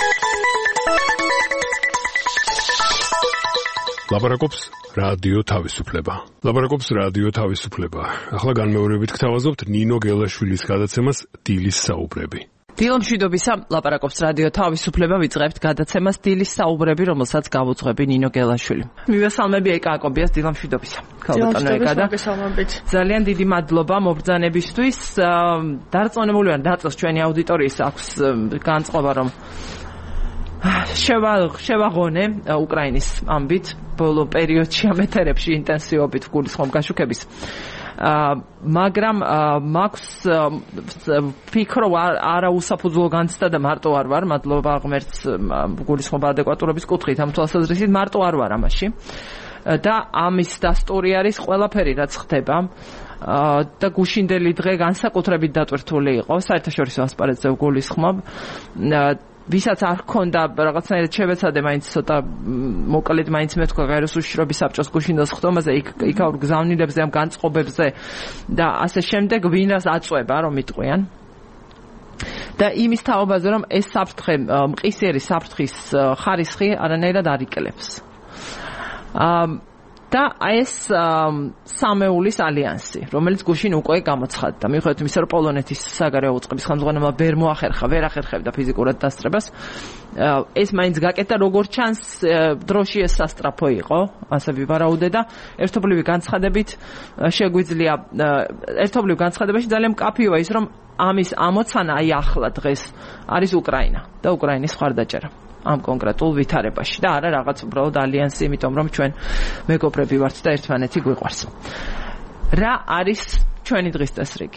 ლაპარაკობს რადიო თავისუფლება. ლაპარაკობს რადიო თავისუფლება. ახლა განმეორებით გთავაზობთ ნინო გელაშვილის გადაცემას დილის საუბრები. დილომშვიდობისა, ლაპარაკობს რადიო თავისუფლება, ვიწყებთ გადაცემას დილის საუბრები, რომელსაც გავუძღვები ნინო გელაშვილი. მივესალმები ეკა აკობიას დილომშვიდობისა. ძალიან დიდი მადლობა მობრძანებისთვის. დარწმუნებული ვარ, დაწოს ჩვენი აუდიტორიის აქვს განწყობა, რომ შევაღონე უკრაინის ამბით ბოლო პერიოდში ამ ეთერებში ინტენსივობით გულისხმობ გაშუქების. მაგრამ მაქვს ფიქრო არა უსაფუძვლო განცდა და მარტო არ ვარ, მადლობა ღმერთს გულისხმობა ადეკვატურობის კუთხით ამ თვალსაზრისით მარტო არ ვარ ამაში. და ამის დასტური არის ყველაფერი რაც ხდება და გუშინდელი დღე განსაკუთრებით დატვირთული იყო საერთაშორისო ასპარეზზე გულისხმობ. ვისაც არ ჰქონდა რაღაცნაირად შევეცადე მაინც ცოტა მოკლედ მაინც მეთქვა ღეროს უშიშრობის საბჭოს გუშინდელ ხდომაზე იქაურ გზავნილებზე ამ განწყობებზე და ასე შემდეგ ვინას აწვება რომ იტყვიან და იმის თაობაზე რომ ეს საფრთხე მყისიერი საფრთხის ხარისხი არანაირად არ იკლებს და ეს სამეულის ალიანსი, რომელიც გუშინ უკვე გამოცხადდა. მიუხედავად იმისა, რომ პოლონეთის საგარეო უწყების ხელმძღვანელმა ვერ ახერხებდა ფიზიკურად დასწრებას, ეს მაინც გაკეთდა, როგორც ჩანს, დროში ეს სასტრაფო იყო, ასე ვივარაუდე და ერთობლივი განცხადებაში ძალიან მკაფიოა ის, რომ ამის ამოცანა აი ახლა დღეს არის უკრაინა და უკრაინის მხარდაჭერა. ამ კონკრეტულ ვითარებაში და არა რაღაც უბრალოდ ალიანსი, იმიტომ რომ ჩვენ მეგობრები ვართ და ერთმანეთი გვიყვარს. რა არის ჩვენი დღის წესრიგი?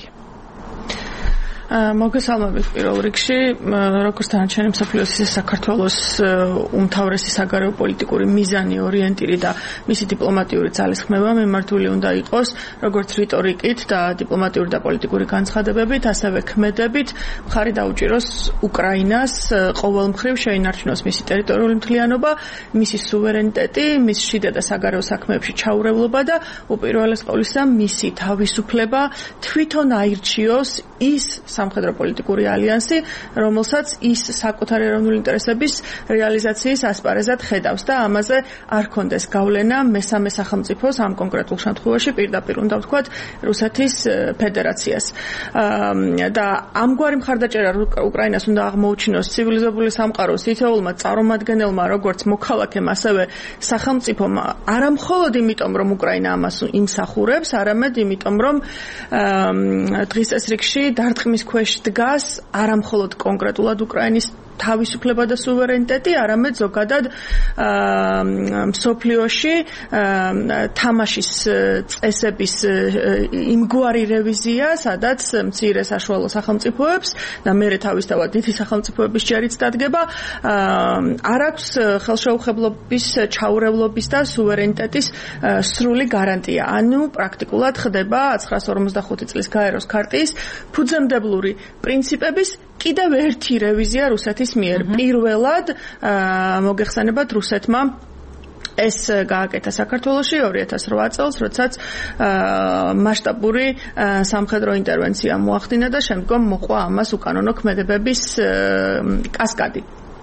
მოგესალმებით პირველ რიგში, როგორც დანარჩენი მსოფლიოს ისე საქართველოს უმთავრესი საგარეო პოლიტიკური მიზანი, ორიენტირი და მისი დიპლომატიური ძალისხმევა მიმართული უნდა იყოს როგორც რიტორიკით და დიპლომატიური და პოლიტიკური განცხადებებით, ასევე ქმედებით მხარი დაუჭიროს უკრაინას ყოველ მხრივ შეინარჩუნოს მისი ტერიტორიული მთლიანობა, მისი სუვერენიტეტი, მის შიდა და საგარეო საქმეებში ჩაურევლობა და უპირველეს ყოვლისა მისი თავისუფლება თვითონ აირჩიოს ის სამხედრო პოლიტიკური ალიანსი, რომელსაც ის საკუთარი ეროვნული ინტერესების რეალიზაციის ასპარეზად ხედავს და ამაზე არ კონდეს გავლენა მესამე სახელმწიფოს ამ კონკრეტულ შემთხვევაში პირდაპირ უნდა ვთქვათ რუსეთის ფედერაციას. და ამგვარი მხარდაჭერა უკრაინას უნდა აღმოუჩინოს ცივილიზებული სამყაროს თითოეულმა წარმომადგენელმა, როგორც მოქალაქემ, ასევე სახელმწიფომ, არა მხოლოდ იმიტომ, რომ უკრაინა ამას იმსახურებს, არამედ იმიტომ, რომ დღის წესრიგში დარტყმის ქვეშ დგას არა მხოლოდ კონკრეტულად უკრაინის თავისუფლება და სუვერენიტეტი, არამედ ზოგადად მსოფლიოში თამაშის წესების იმგვარი რევიზია, სადაც მცირე საშუალო სახელმწიფოებს და მერე თავისთავად დიდი სახელმწიფოების ჯერიც დადგება, არ აქვს ხელშეუხებლობის, ჩაურევლობის და სუვერენიტეტის სრული გარანტია. ანუ პრაქტიკულად ხდება 1955 წლის გაეროს ქარტიის ფუძემდებლური პრინციპების კიდევ ერთი რევიზია რუსეთის მიერ. პირველად მოგეხსენებათ რუსეთმა ეს გააკეთა საქართველოში 2008 წელს, როდესაც მასშტაბური სამხედრო ინტერვენცია მოახდინა და შემდგომ მოყვა ამას უკანონო ქმედებების კასკადი.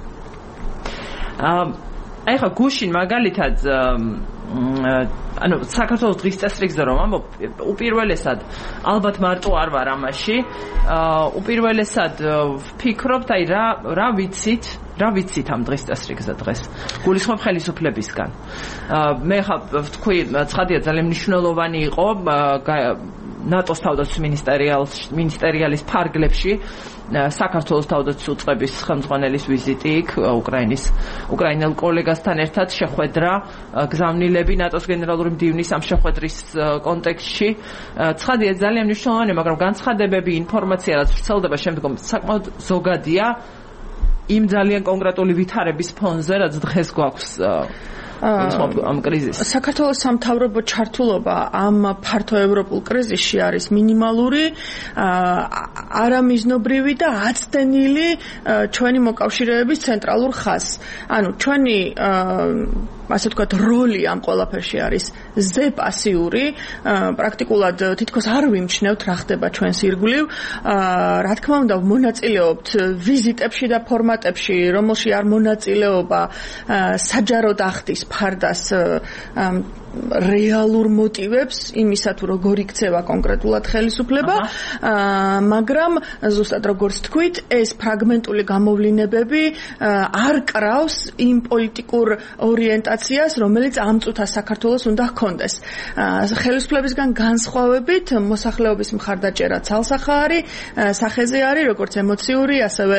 აი ხა გუშინ მაგალითად ანუ საქართველოს დღის წესრიგზე რომ ამბობ, უპირველესად ალბათ მარტო არ ვარ ამაში, უპირველესად ვფიქრობთ, აი რა ვიცით ამ დღის წესრიგზე დღეს. გულისხმობ ხელისუფლებისგან. მე ხა ვთქვი, ცხადია ძალიან მნიშვნელოვანი იყო ნატოს თავდაცვის მინისტერიალის ფარგლებში საქართველოს თავდაცვის უწყების ხელმძღვანელის ვიზიტი იქ უკრაინელ კოლეგასთან ერთად შეხვედრა გზავნილები ნატოს გენერალური მდივნის ამ შეხვედრის კონტექსტში. ცხადია ძალიან მნიშვნელოვანია, მაგრამ განცხადებები, ინფორმაცია რაც ვრცელდება შემდგომ საკმაოდ ზოგადია იმ ძალიან კონკრეტული ვითარების ფონზე, რაც დღეს გვაქვს ამ კრიზისს. საქართველოს სამთავრობო ჩართულობა ამ ფართო ევროპულ კრიზისში არის მინიმალური, არამიზნობრივი და აცდენილი ჩვენი მოკავშირეების ცენტრალურ ხაზს. ანუ ჩვენი ასე ვთქვათ, როლი ამ ყველაფერში არის ზე პასიური, პრაქტიკულად თითქოს არ ვიმჩნევთ რა ხდება ჩვენს ირგვლივ. რა თქმა უნდა, მონაწილეობთ ვიზიტებში და ფორმატებში, რომელში არ მონაწილეობა საჯაროდ ახდის ფარდას რეალურ მოტივებს იმისა თუ როგორ იქცევა კონკრეტულად ხელისუფლება, მაგრამ ზუსტად როგორც თქვით, ეს ფრაგმენტული გამოვლინებები არ კრავს იმ პოლიტიკურ ორიენტაციას, რომელიც ამ წუთას საქართველოს უნდა ჰქონდეს. ხელისუფლებისგან განსხვავებით, მოსახლეობის მხარდაჭერა ცალსახაარი სახეზე არის, როგორც ემოციური, ასევე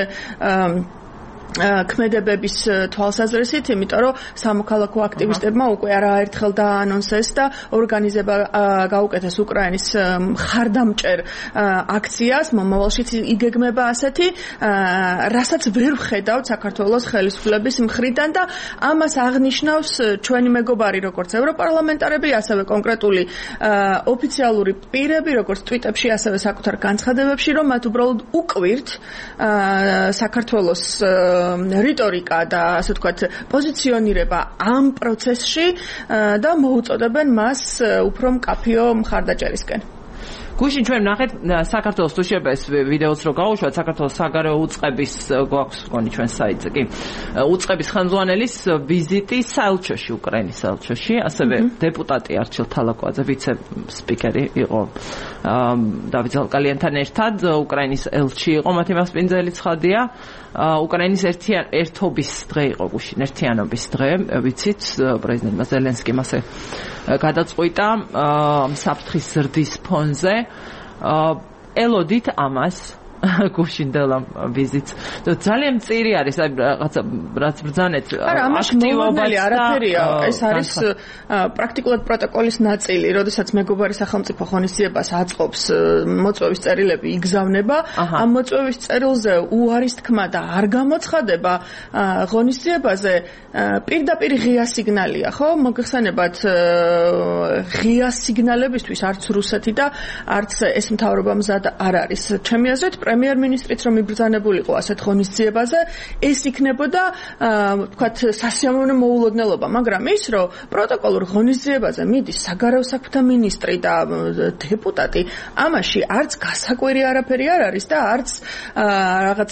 ქმედებების თვალსაზრისით, იმიტომ რომ სამოქალაქო აქტივისტებმა უკვე არაერთხელ დაანონსეს და ორგანიზება გაუკეთეს უკრაინის მხარდამჭერ აქციას, მომავალშიც იგეგმება ასეთი, რასაც ვერ ვხედავთ საქართველოს ხელისუფლების მხრიდან და ამას აღნიშნავს ჩვენი მეგობარი, როგორც ევროპარლამენტარები, ასევე კონკრეტული ოფიციალური პირები, როგორც ტვიტებში, ასევე საკუთარ განცხადებებში, რომ მათ უბრალოდ უკვირთ საქართველოს რიტორიკა და ასე ვთქვათ პოზიციონირება ამ პროცესში და მოუწოდებენ მას უფრო მკაფიო მხარდაჭერისკენ. გუშინ ჩვენ ნახეთ საქართველოს თუ შეიძლება ეს ვიდეოც რო გავუშვათ, საქართველოს საგარეო უწყების გვაქვს მგონი ჩვენ საიტზე კი უწყების ხელმძღვანელის ვიზიტი საელჩოში, უკრაინის საელჩოში, ასევე დეპუტატი არჩილ თალაკვაძე, ვიცე-სპიკერი იყო დავით ზალკალიანთან ერთად, უკრაინის ელჩი იყო, მათი მასპინძელი ცხადია. უკრაინის ერთობის დღე იყო გუშინ, ერთიანობის დღე, ვიცით, პრეზიდენტმა ზელენსკიმ ასე გადაწყვიტა საფრთხის ზრდის ფონზე. ელოდით ამას გუშინდელ ვიზიტს. ძალიან მწირი არის, აი რაღაცა რაც ბრძანეთ აქტივობალი არაფერია, ეს არის პრაქტიკულად პროტოკოლის ნაწილი, როდესაც მეგობარი სახელმწიფო ღონისძიებას აწყობს, მოწვევის წერილები იგზავნება, ამ მოწვევის წერილზე უარის თქმა და არ გამოცხადება ღონისძიებაზე პირდაპირ ღია სიგნალია, ხო? მოგეხსენებათ ღია სიგნალებისთვის არც რუსეთი და არც ეს მთავრობა მზად არ არის. ჩემი აზრით პრემიერ-მინისტრიც რომ იბრძანებულიყო ასეთ ღონისძიებაზე, ეს იქნებოდა ვთქვათ სასიამოვნო მოულოდნელობა, მაგრამ ის რომ პროტოკოლურ ღონისძიებაზე მიდის საგარეო საქმეთა მინისტრი და დეპუტატი, ამაში არც გასაკვირი არაფერი არ არის და არც რაღაც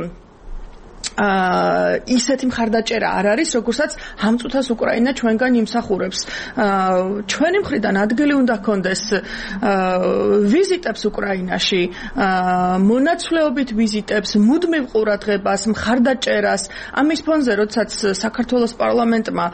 ისეთი მხარდაჭერა არ არის, როგორცაც ამ წუთას უკრაინა ჩვენგან იმსახურებს. ჩვენი მხრიდან ადგილი უნდა ჰქონდეს ვიზიტებს უკრაინაში, მონაცვლეობით ვიზიტებს, მუდმივ ყურადღებას, მხარდაჭერას. ამის ფონზე, როდესაც საქართველოს პარლამენტმა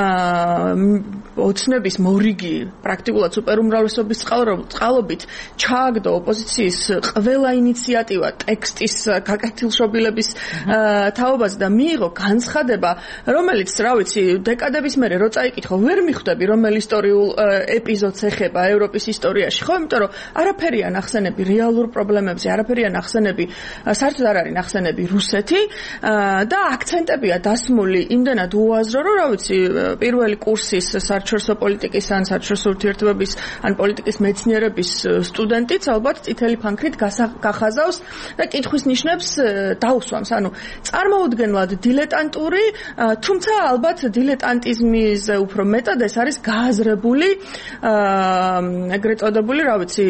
ოცნების მორიგი, პრაქტიკულად სუპერუმრავლესობის წყალობით ჩააგდო ოპოზიციის ყველა ინიციატივა ტექსტის გაკეთილშობილების თაობაზე და მიიღო განცხადება, რომელიც, რა ვიცი, დეკადების მერე რო წაიკითხო, ვერ მიხვდები, რომელ ისტორიულ ეპიზოდს ეხება ევროპის ისტორიაში, ხო? იმიტომ რომ არაფერია ნახსენები რეალურ პრობლემებზე, არაფერია ნახსენები, საერთოდ არ არის ნახსენები რუსეთი და აქცენტებია დასმული იმდენად უაზრო, რომ რა ვიცი, პირველი კურსის საერთაშორისო პოლიტიკის ან საერთაშორისო ურთიერთობების ან პოლიტიკის მეცნიერების სტუდენტიც ალბათ წითელი ფანქრით გახაზავს და კითხვის ნიშნებს დაუსვამს. ანუ წარმოუდგენლად დილეტანტური, თუმცა ალბათ დილეტანტიზმის უფრო მეტად ეს არის გააზრებული, ეგრეთ წოდებული, რა ვიცი,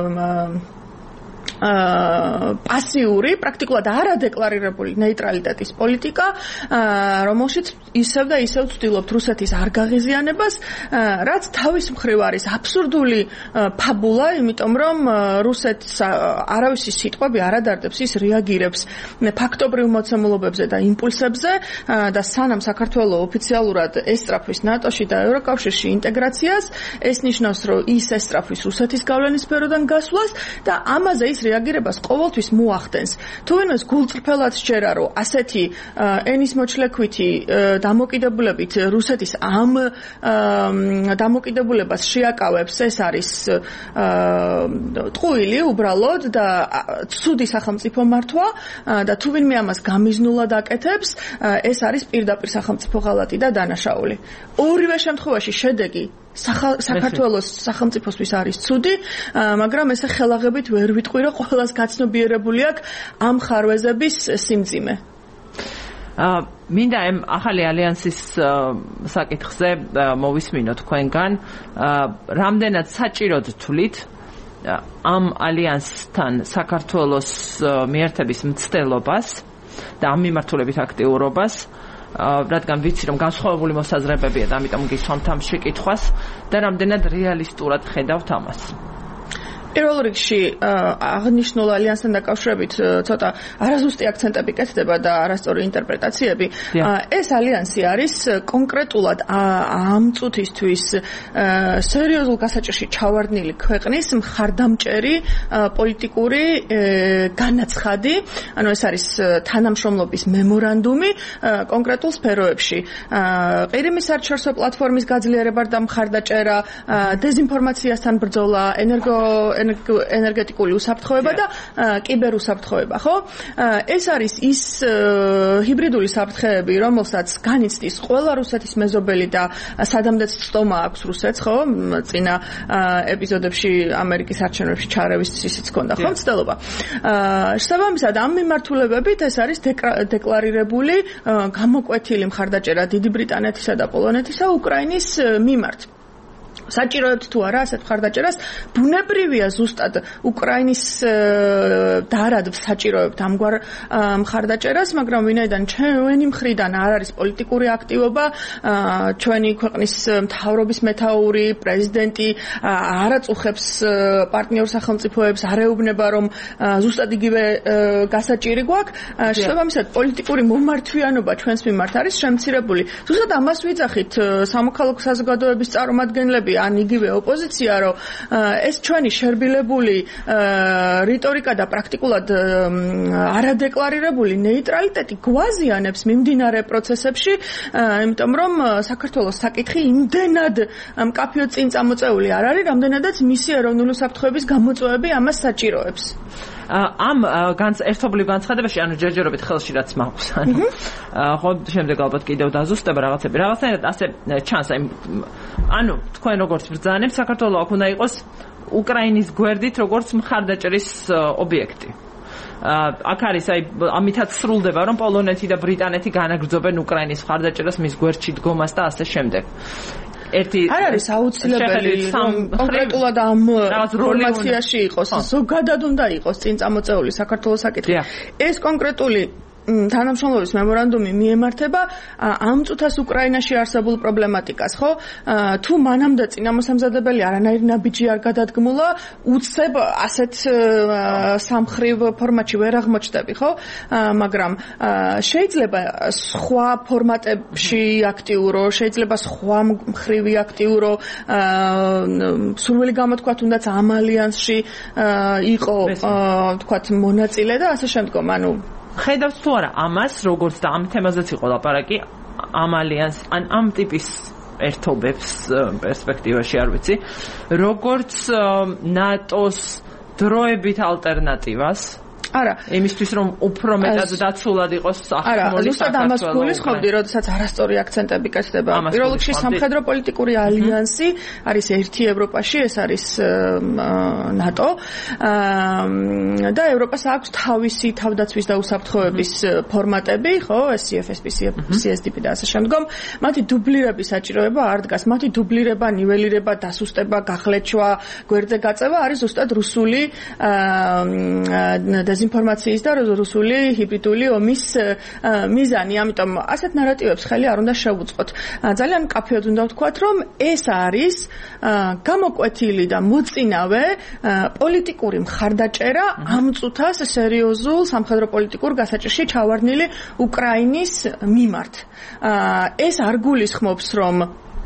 პასიური, პრაქტიკულად არადეკლარირებული ნეიტრალიტეტის პოლიტიკა, რომელშიც ისევ და ისევ ვცდილობთ რუსეთის არ გაღიზიანებას, რაც თავის მხრივ არის აბსურდული ფაბულა, იმიტომ რომ რუსეთს არავისი სიტყვები არ ადარდებს, ის რეაგირებს ფაქტობრივ მოცემულობებზე და იმპულსებზე და სანამ საქართველოს ოფიციალურად ესწრაფვის ნატოში და ევროკავშირში ინტეგრაციას, ეს ნიშნავს, რომ ის ესწრაფვის რუსეთის გავლენის სფეროდან გასვლას და ამაზე ის რეაგირებას ყოველთვის მოახდენს. თუ ვინმეს გულწრფელად სჯერა, რომ ასეთი ენის მოჩლექვითი დამოკიდებულებით რუსეთის ამ დამოკიდებულებას შეაკავებს, ეს არის ტყუილი უბრალოდ და ცუდი სახელმწიფო მართვა და თუ ვინმე ამას გამიზნულად აკეთებს, ეს არის პირდაპირ სახელმწიფო ღალატი და დანაშაული. ორივე შემთხვევაში შედეგი საქართველოს სახელმწიფოსთვის არის ცუდი, მაგრამ ესე ხელაღებით ვერ ვიტყვი, რომ ყველას გაცნობიერებული აქვს ამ ხარვეზების სიმძიმე. მინდა ამ ახალი ალიანსის საკითხზე მოვისმინო თქვენგან, რამდენად საჭიროდ თვლით ამ ალიანსთან საქართველოს მიერთების მცდელობას და ამ მიმართულებით აქტიურობას, რადგან ვიცი, რომ განსხვავებული მოსაზრებებია და ამიტომ გისვამთ ამ შეკითხვას და რამდენად რეალისტურად ხედავთ ამას. პირველ რიგში აღნიშნულ ალიანსთან დაკავშირებით ცოტა არაზუსტი აქცენტები კეთდება და არასწორი ინტერპრეტაციები. ეს ალიანსი არის კონკრეტულად ამ წუთისთვის სერიოზულ გასაჭირში ჩავარდნილი ქვეყნის მხარდამჭერი პოლიტიკური განაცხადი, ანუ ეს არის თანამშრომლობის მემორანდუმი კონკრეტულ სფეროებში. ყირიმის საერთაშორისო პლატფორმის გაძლიერება და მხარდაჭერა, დეზინფორმაციასთან ბრძოლა, ენერგეტიკული უსაფრთხოება და კიბერუსაფრთხოება, ხო? ეს არის ის ჰიბრიდული საფრთხეები, რომელსაც განიცდის ყველა რუსეთის მეზობელი და სადამდეც ცდომა აქვს რუსეთს, ხო? წინა ეპიზოდებში ამერიკის არჩევნებში ჩარევის ისიც ჰქონდა, ხო? მცდელობა. შესაბამისად, ამ მიმართულებებით ეს არის დეკლარირებული გამოკვეთილი მხარდაჭერა დიდი ბრიტანეთისა და პოლონეთისა უკრაინის მიმართ. საჭიროებთ თუ არა ასეთ მხარდაჭერას, ბუნებრივია ზუსტად უკრაინის დარად საჭიროებთ ამგვარ მხარდაჭერას, მაგრამ ვინაიდან ჩვენი მხრიდან არ არის პოლიტიკური აქტივობა, ჩვენი ქვეყნის მთავრობის მეთაური, პრეზიდენტი არ აწუხებს პარტნიორ სახელმწიფოებს, არ ეუბნება, რომ ზუსტად იგივე გასაჭირი გვაქვს, შესაბამისად პოლიტიკური მომართვიანობა ჩვენს მიმართ არის შემცირებული. ზუსტად ამას ვიძახით სამოქალაქო საზოგადოების წარმომადგენლები ან იგივე ოპოზიცია, რომ ეს ჩვენი შერბილებული რიტორიკა და პრაქტიკულად არადეკლარირებული ნეიტრალიტეტი გვაზიანებს მიმდინარე პროცესებში, იმიტომ რომ საქართველოს საკითხი იმდენად მკაფიოდ წინ წამოწეული არ არის, რამდენადაც მისი ეროვნული უსაფრთხოების გამოწვევები ამას საჭიროებს. ამ ერთობლივ განცხადებაში, ანუ ჯერჯერობით ხელში რაც მაქვს, ხო, შემდეგ ალბათ კიდევ დაზუსტება რაღაცები. რაღაცნაირად ასე ჩანს, ანუ თქვენ როგორც ბრძანებთ, საქართველოს აქ უნდა იყოს უკრაინის გვერდით როგორც მხარდაჭერის ობიექტი. აქ არის ამითაც სრულდება, რომ პოლონეთი და ბრიტანეთი განაგრძობენ უკრაინის მხარდაჭერას, მის გვერდში დგომას და ასე შემდეგ. არ არის აუცილებელი რომ კონკრეტულად ამ ფორმაციაში იყოს, ზოგადად უნდა იყოს წინ წამოწეული საქართველოს საკითხი. ეს კონკრეტული თანამშრომლობის მემორანდუმი მიემართება ამ წუთას უკრაინაში არსებულ პრობლემატიკას, ხო? თუ მანამდე წინამოსამზადებელი არანაირი ნაბიჯი არ გადადგმულა, უცებ ასეთ სამხრივ ფორმატში ვერ აღმოჩნდები, ხო? მაგრამ შეიძლება სხვა ფორმატებში აქტიურო, შეიძლება სხვა მხრივი აქტიურო, სურვილი გამოთქვა თუნდაც ამ ალიანსში იყო, თქვათ, მონაწილე და ასე შემდგომ, ანუ ხედავთ თუ არა ამას, როგორც და ამ თემაზეც იყო ლაპარაკი, ამ ალიანს, ამ ტიპის ერთობებს პერსპექტივაში არ ვიცი, როგორც ნატოს დროებით ალტერნატივას, არა, იმისთვის რომ უფრო მეტად დაცულად იყოს ახალი საქართველოს. არა, ზუსტად ამას გულისხმობდი, როდესაც არასწორი აქცენტები კეთდება. პირველ რიგში სამხედრო პოლიტიკური ალიანსი არის ერთი ევროპაში, ეს არის ნატო. და ევროპას აქვს თავისი თავდაცვის და უსაფრთხოების ფორმატები, ხო, CFSP, CSDP და ასე შემდგომ. მათი დუბლირების საჭიროება არ დგას. მათი დუბლირება, ნიველირება, დასუსტება, გახლეჩვა, გვერდზე გაწევა არის ზუსტად რუსული დეზინფორმაციის და რუსული ჰიბრიდული ომის მიზანი. ამიტომ ასეთ ნარატივებს ხელი არ უნდა შევუწყოთ. ძალიან მკაფიოდ უნდა ვთქვათ, რომ ეს არის გამოკვეთილი და მოწინავე პოლიტიკური მხარდაჭერა ამ წუთას სერიოზულ სამხედრო პოლიტიკურ გასაჭირში ჩავარდნილი უკრაინის მიმართ. ეს არ გულისხმობს, რომ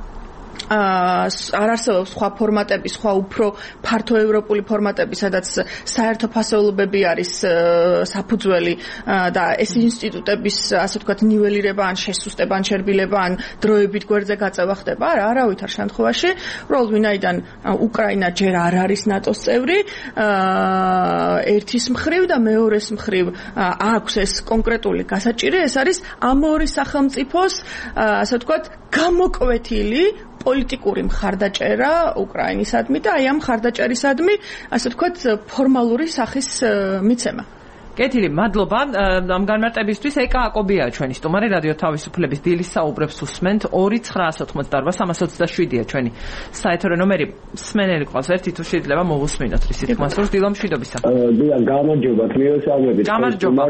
არ არსებობს სხვა ფორმატები, სხვა უფრო ფართო ევროპული ფორმატები, სადაც საერთო ფასეულობები არის საფუძველი და ეს ინსტიტუტების, ასე ვთქვათ, ნიველირება ან შესუსტება ან შერბილება ან დროებით გვერდზე გაწევა ხდება. არა, არავითარ შემთხვევაში, უბრალოდ ვინაიდან უკრაინა ჯერ არ არის ნატოს წევრი, ერთის მხრივ და მეორეს მხრივ აქვს ეს კონკრეტული გასაჭირი, ეს არის ამ ორი სახელმწიფოს, ასე ვთქვათ, გამოკვეთილი პოლიტიკური მხარდაჭერა უკრაინისადმი და აი ამ მხარდაჭერისადმი, ასე ვთქვათ, ფორმალური სახის მიცემა. კეთილი, მადლობა ამ განმარტებისთვის. ეკა აკობია ჩვენი სტუმარი რადიო თავისუფლების დილის საუბრებს უსმენთ 2-988-327-ია ჩვენი საეთერო ნომერი. მსმენელი ყავს ერთი თუ შეიძლება მოვუსმინოთ რის თქმას რომ დილა მშვიდობისა. დიახ, გამარჯობათ, მიესალმებით. გამარჯობა.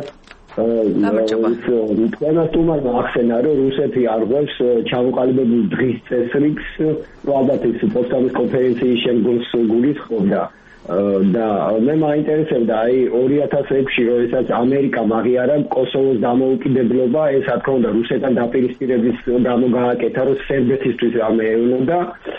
თქვენს სტუმარმა ახსენა რომ რუსეთი არღვევს ჩამოყალიბებულ დღის წესრიგს, ალბათ ის პოსტამის კონფერენციის შემდგომს გულისხმობდა. და მე მაინტერესებდა აი 2006-ში როდესაც ამერიკამ აღიარა კოსოვოს დამოუკიდებლობა, ეს რა თქმა უნდა რუსეთთან დაპირისპირების გამო გააკეთა, რომ სერბეთისთვის რამე ეუნოდა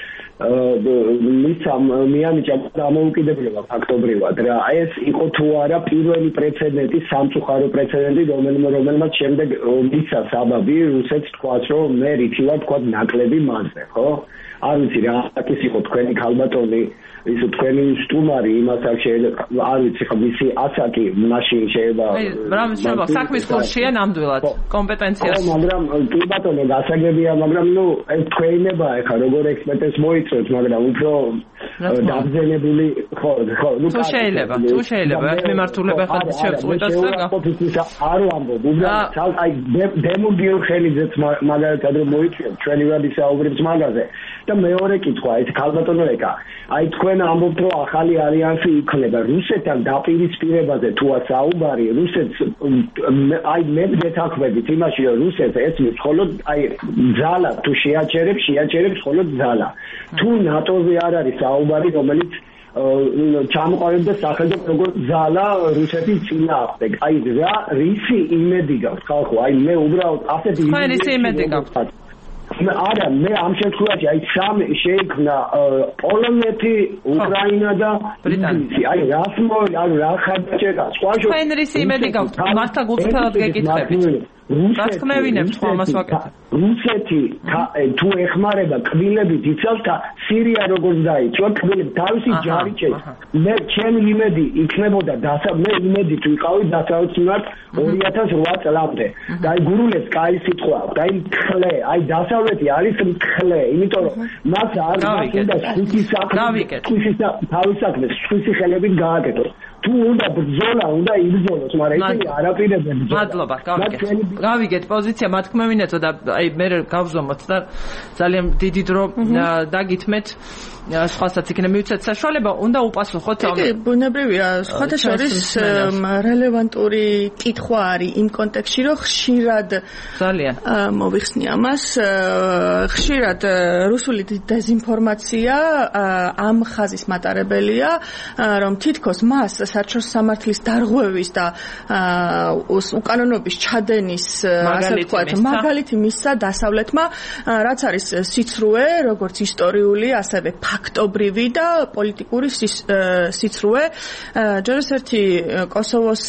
მიანიჭა დამოუკიდებლობა ფაქტობრივად რა. ეს იყო თუ არა პირველი პრეცედენტი, სამწუხარო პრეცედენტი, რომელმაც შემდეგ მისცა საბაბი რუსეთს თქვას, რომ მე რითივარ თქვა ნაკლები მასზე, ხო? არ ვიცი რა ის იყო თქვენი ქალბატონი, ის თქვენი სტუმარი იმას არ შეიძლება, არ ვიცი ხო მისი ასაკი მაშინ შეიძლება რა საქმის ხორშია ნამდვილად კომპეტენციას. ხო, მაგრამ კი ბატონო გასაგებია, მაგრამ ნუ ეს თქვენება ეხა როგორ ექსპერტებს მოიწვევთ, მაგრამ უფრო დაბზენებული ხო, ნუ თუ შეიძლება ეს მიმართულება ხარ შევწყვიტოთ და არ ვამბობ, უბრალოდ აი დემო გიორხელიძეც მაგალითად რომ მოიწვევთ ჩვენი ვებისაუბრებს მაგაზე. და მეორე კითხვა, ეს ქალბატონო ეკა, აი თქვენ ამბობთ რომ ახალი ალიანსი იქნება რუსეთთან დაპირისპირებაზე თუ საუბარი, რუსეთს აი მე გეთანხმებით იმაში რომ რუსეთს ესმის მხოლოდ აი ძალა თუ შეაჩერებს მხოლოდ ძალა. თუ ნატოზე არ არის საუბარი, რომელიც ჩამოყალიბდა სახელმწიფო როგორც ძალა რუსეთის წინააღმდეგ. აი რა რისი იმედი გაქვს ხალხო? აი მე უბრალოდ ასეთი იმედი გაქვს. არა, მე ამ შემთხვევაში აი სამი შეიქმნა პოლონეთი, უკრაინა და ინგლისი. აი რა ხარჯა სხვა შო. თქვენ რის იმედი გაქვთ? მართლა გულწრფელად გეკითხებით. რას ხმევინებთ ხო ამას ვაკეთებ? რუსეთი თუ ეხმარება კბილებით იცავს და სირია როგორც დაიწყო კბილებით თავისი ჯარი ჭერს. მე ჩემი იმედი იქნებოდა მე იმედით ვიყავი დასავლეთ 2008 წლამდე. და აი გურულებს კაი სიტყვა, და აი ხლე, აი დასავლეთი არის ხლე, იმიტომ რომ მას არ უნდა თავის საქმეს სხვისი ხელებით გააკეთოს. თუ უნდა ბრძოლა, უნდა იბრძოლოს, მაგრამ ისინი არაპირებენ ბრძოლას. მადლობა, გავიგეთ პოზიცია, მათქმევინეთო და აი მე გავზომოთ და ძალიან დიდი დრო დაგითმეთ. სხვასაც იქნება მივცეთ საშუალება, უნდა უპასუხოთ. კი, ბუნებრივია, სხვათა შორის რელევანტური კითხვა არის იმ კონტექსტში, რომ ხშირად ძალიან მოვიხსნი ამას, ხშირად რუსული დეზინფორმაცია ამ ხაზის მატარებელია, რომ თითქოს მას საერთაშორისო სამართლის დარღვევის და უკანონობის ჩადენის ასე ვთქვათ, მაგალითი მისცა დასავლეთმა, რაც არის სიცრუე, როგორც ისტორიული, ასევე ფაქტობრივი და პოლიტიკური სიცრუე. ჯეროს ერთი კოსოვოს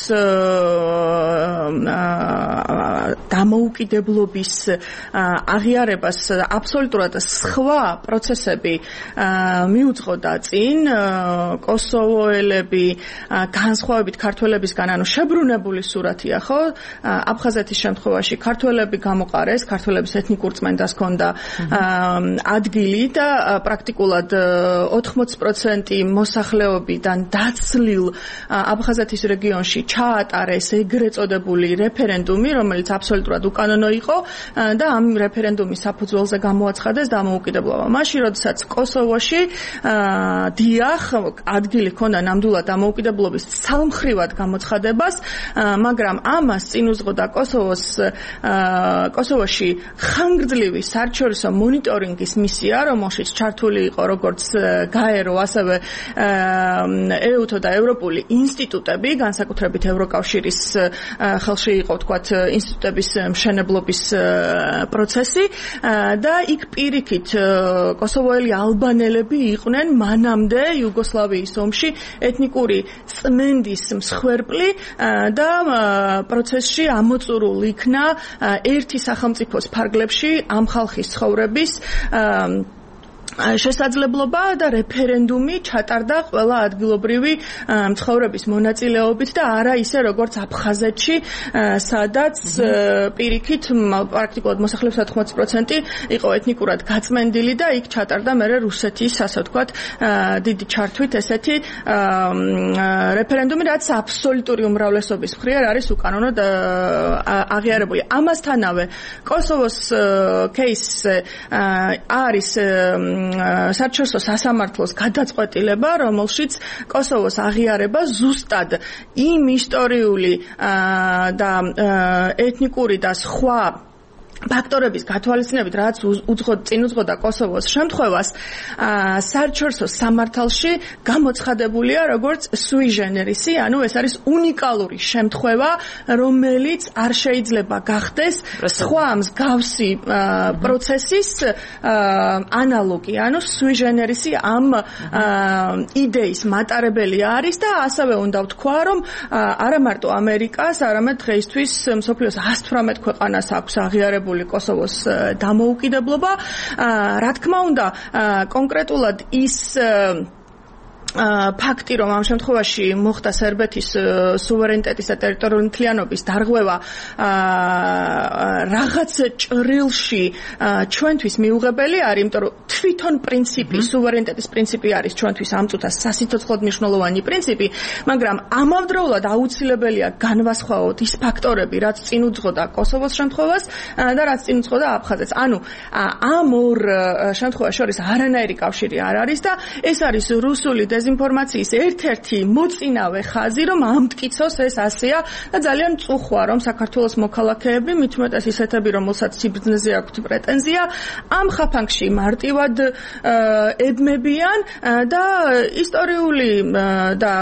დამოუკიდებლობის აღიარებას აბსოლუტურად სხვა პროცესები მიუძღოდა წინ. კოსოვოელები განსხვავებით ქართველებისგან, ანუ შებრუნებული სურათია, ხო? აფხაზეთის შემთხვევაში ქართველები გამოყარეს, ქართველების ეთნიკურ წმენდას ჰქონდა ადგილი და პრაქტიკულად 80% მოსახლეობიდან დაცლილ აფხაზეთის რეგიონში ჩაატარეს ეგრეთ წოდებული რეფერენდუმი, რომელიც აბსოლუტურად უკანონო იყო და ამ რეფერენდუმის საფუძველზე გამოაცხადეს დამოუკიდებლობა. მაშინ, როდესაც კოსოვოში დიახ, ადგილი ჰქონდა ნამდვილად დამოუკიდებლობის ცალმხრივად გამოცხადებას, მაგრამ ამას წინ უძღოდა კოსოვოში ხანგრძლივი საერთაშორისო მონიტორინგის მისია, რომელშიც ჩართული იყო როგორც გაერო, ასევე ეუთო და ევროპული ინსტიტუტები, განსაკუთრებით ევროკავშირის ხელში იყო თქვათ ინსტიტუტების მშენებლობის პროცესი და იქ პირიქით კოსოვოელი ალბანელები იყვნენ მანამდე იუგოსლავიის ომში ეთნიკური წმენდის მსხვერპლი და პროცესში ამოწურულ იქნა ერთი სახელმწიფოს ფარგლებში ამ ხალხის ცხოვრების შესაძლებლობა და რეფერენდუმი ჩატარდა ყველა ადგილობრივი მცხოვრების მონაწილეობით და არა ისე როგორც აფხაზეთში, სადაც პირიქით პრაქტიკულად მოსახლეობის 80% იყო ეთნიკურად გაწმენდილი და იქ ჩატარდა მერე რუსეთის, ასე ვთქვათ, დიდი ჩართვით ესეთი რეფერენდუმი, რაც აბსოლუტური უმრავლესობის მხრივ არის უკანონოდ აღიარებული. ამასთანავე კოსოვოს кейსზე არის საერთაშორისო სასამართლოს გადაწყვეტილება, რომელშიც კოსოვოს აღიარება ზუსტად იმ ისტორიული და ეთნიკური და სხვა ფაქტორების გათვალისწინებით, რაც წინ უძღოდა კოსოვოს შემთხვევას, საერთაშორისო სამართალში გამოცხადებულია როგორც sui generis, ანუ ეს არის უნიკალური შემთხვევა, რომელიც არ შეიძლება გახდეს სხვა მსგავსი პროცესის ანალოგი, ანუ sui generis ამ იდეის მატარებელი არის და ასევე უნდა ვთქვა, რომ არა მარტო ამერიკას, არამედ დღეისთვის მსოფლიოს 118 ქვეყანას აქვს აღიარებული კოსოვოს დამოუკიდებლობა. რა თქმა უნდა, კონკრეტულად ის ფაქტი, რომ ამ შემთხვევაში მოხდა სერბეთის სუვერენიტეტის და ტერიტორიული მთლიანობის დარღვევა რაღაც ჭრილში ჩვენთვის მიუღებელი არის, იმიტომ რომ თვითონ პრინციპი, სუვერენიტეტის პრინციპი არის ჩვენთვის ამ წუთას სასიცოცხლოდ მნიშვნელოვანი პრინციპი, მაგრამ ამავდროულად აუცილებელია განვასხვაოთ ის ფაქტორები, რაც წინ უძღოდა კოსოვოს შემთხვევას და რაც წინ უძღოდა აფხაზეთს. ანუ ამ ორ შემთხვევას შორის არანაირი კავშირი არ არის და ეს არის რუსული დეზინფორმაციის ერთ-ერთი მოწინავე ხაზი, რომ ამტკიცოს ეს ასეა და ძალიან წუხვა, რომ საქართველოს მოქალაქეები, მით უმეტეს ისეთები, რომელსაც სიბრძნეზე აქვთ პრეტენზია, ამ ხაფანგში მარტივად ებმებიან და ისტორიული და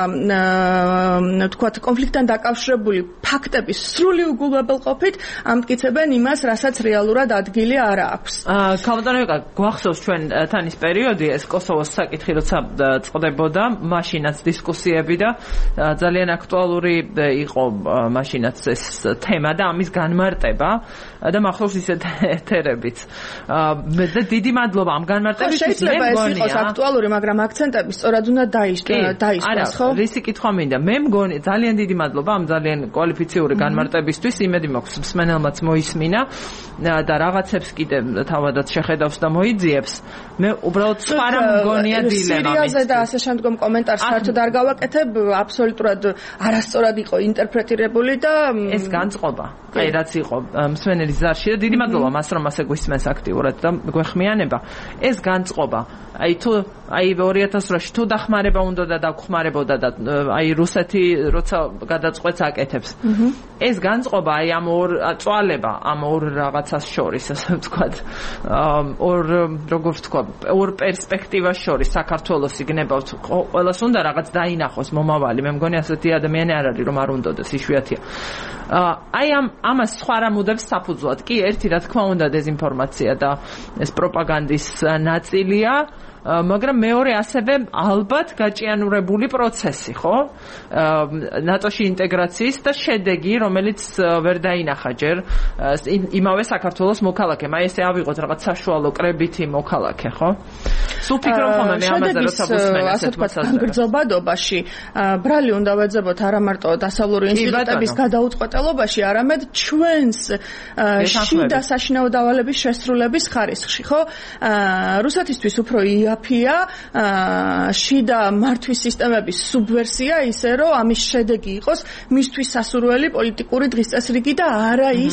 თქვათ კონფლიქტთან დაკავშირებული ფაქტების სრული უგულვებელყოფით ამტკიცებენ იმას, რასაც რეალურად ადგილი არ აქვს. ქალბატონო, გვახსოვს ჩვენ თან ის პერიოდი, ეს კოსოვოს საკითხი, როცა წყდებოდა მაშინაც დისკუსიები და ძალიან აქტუალური იყო მაშინაც ეს თემა და ამის განმარტება და მახსოვს ისეთ ეთერებიც. და დიდი მადლობა ამ განმარტებისთვის. შეიძლება ეს იყოს აქტუალური, მაგრამ აქცენტები სწორად უნდა დაისვას, ხო? რისი კითხვა მინდა. მე მგონი ძალიან დიდი მადლობა ამ ძალიან კვალიფიციური განმარტებისთვის. იმედი მაქვს მსმენელმაც მოისმინა და რაღაცებს კიდე თავადაც შეხედავს და მოიძიებს. მე უბრალოდ სხვა რამ მგონია დილემა. სირიაზე და ასე შემდგომ კომენტარს საერთოდ არ გავაკეთებ, აბსოლუტურად არასწორად იყო ინტერპრეტირებული და ეს განწყობა. აი რაც იყო მსმენელის ზარში და დიდი მადლობა მას რომ ასე გვისმენს აქტიურად და გვეხმიანება. ეს განწყობა. აი თუ 2008-ში თუ დახმარება უნდა და დაგხმარებოდა და აი რუსეთი როცა გადაწყვეტს აკეთებს. ეს განწყობა აი ამ ორ წვალება, ამ ორ რაღაცას შორის, ასე ვთქვათ, ორ როგორ ვთქვა, ორ პერსპექტივას შორის საქართველოს იგნებავთ. ყველას უნდა რაღაც დაინახოს მომავალი. მე მგონი ასეთი ადამიანი არ არის, რომ არ უნდადეს, იშვიათია. აი ამას სხვა რამ უდევს საფუძვლად. კი, ერთი რა თქმა უნდა დეზინფორმაცია და ეს პროპაგანდის ნაწილია. მაგრამ მეორე ასევე ალბათ გაჭიანურებული პროცესი, ხო? ნატოში ინტეგრაციის და შედეგი, რომელიც ვერ დაინახა ჯერ იმავე საქართველოს მოქალაქემ. აი ესე ავიღოთ რაღაც საშუალო კრებითი მოქალაქე, ხო? სულ ფიქრობ ხოლმე მე ამაზე როცა ვუსმენ ასეთ მასალას. გრძობადობაში ბრალი უნდა ვეძებოთ არა მარტო დასავლური ინსტიტუტების გადაუწყვეტელობაში, არამედ ჩვენს შიდა საშინაო დავალების შესრულების ხარისხში, ხო? რუსეთისთვის უფრო აფია შიდა მართვის სისტემების სუბვერსია ისე რომ ამის შედეგი იყოს მისთვის სასურველი პოლიტიკური დღესწესრიგი და არა ის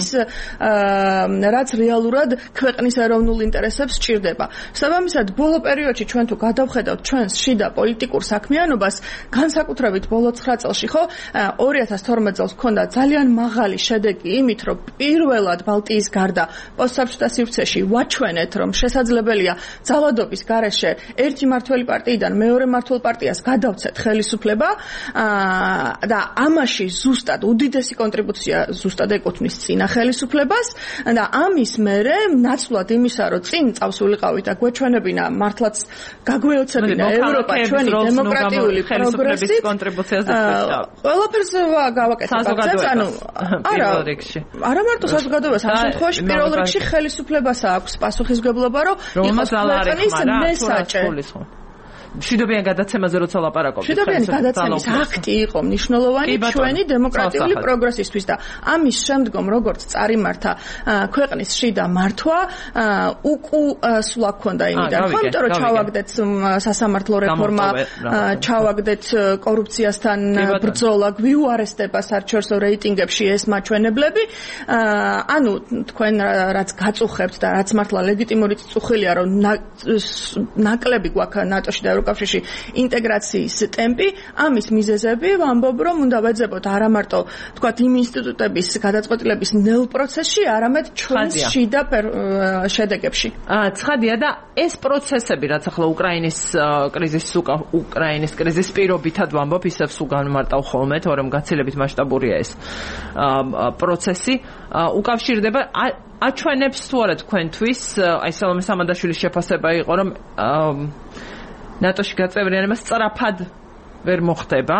რაც რეალურად ქვეყნის ეროვნულ ინტერესებს სჭირდება. საბამისად ბოლო პერიოდში ჩვენ თუ გადავხედავთ ჩვენს შიდა პოლიტიკურ საქმიანობას, განსაკუთრებით ბოლო 9 წელში, ხო, 2012 წელს ჰქონდა ძალიან მაღალი შედეგი იმით, რომ პირველად ბალტიის გარდა პოსტსაბჭოთა სივრცეში ვაჩვენეთ, რომ შესაძლებელია ძალადობის გარეშე შემდგომშე ერთი მმართველი პარტიიდან მეორე მმართველ პარტიას გადავცეთ ხელისუფლება და ამაში ზუსტად უდიდესი კონტრიბუცია ზუსტად ეკუთვნის წინა ხელისუფლებას და ამის მერე ნაცვლად იმისა რომ წინ წავსულიყავით და გვეჩვენებინა მართლაც გაგვეოცებინა ევროპა ჩვენი დემოკრატიული პროგრესით კონტრიბუციაზე ყველაფერს გავაკეთებთ ანუ არა მარტო საზოგადოებას ამ შემთხვევაში პირველ რიგში ხელისუფლებას აქვს პასუხისმგებლობა რომ იყოს ქვეყნის მესაჭე მშვიდობიან გადაცემაზე როცა ლაპარაკობთ მშვიდობიანი გადაცემის აქტი იყო მნიშვნელოვანი ჩვენი დემოკრატიული პროგრესისთვის და ამის შემდგომ როგორც წარიმართა ქვეყნის შიდა მართვა უკუსვლა ჰქონდა იმიდან ხო იმიტომ რომ ჩავაგდეთ სასამართლო რეფორმა ჩავაგდეთ კორუფციასთან ბრძოლა გვიუარესდება საერთაშორისო რეიტინგებში ეს მაჩვენებლები ანუ თქვენ რაც გაწუხებთ და რაც მართლა ლეგიტიმური წუხილია რომ ნაკლები გვაქვს ნატოში და კავშირში ინტეგრაციის ტემპი ამის მიზეზები ვამბობ რომ უნდა ვეძებოთ არა მარტო თქვათ იმ ინსტიტუტების გადაწყვეტილების ნელ პროცესში არამედ ჩვენს შიდა შედეგებში ცხადია და ეს პროცესები რაც ახლა უკრაინის კრიზისის პირობითად ვამბობ ისევ სულ განმარტავ ხოლმე თორემ გაცილებით მასშტაბურია ეს პროცესი უკავშირდება აჩვენებს თუ არა თქვენთვის აი სალომე სამანდაშვილის შეფასება იყო რომ ნატოში გაწევრიანება სწრაფად ვერ მოხდება.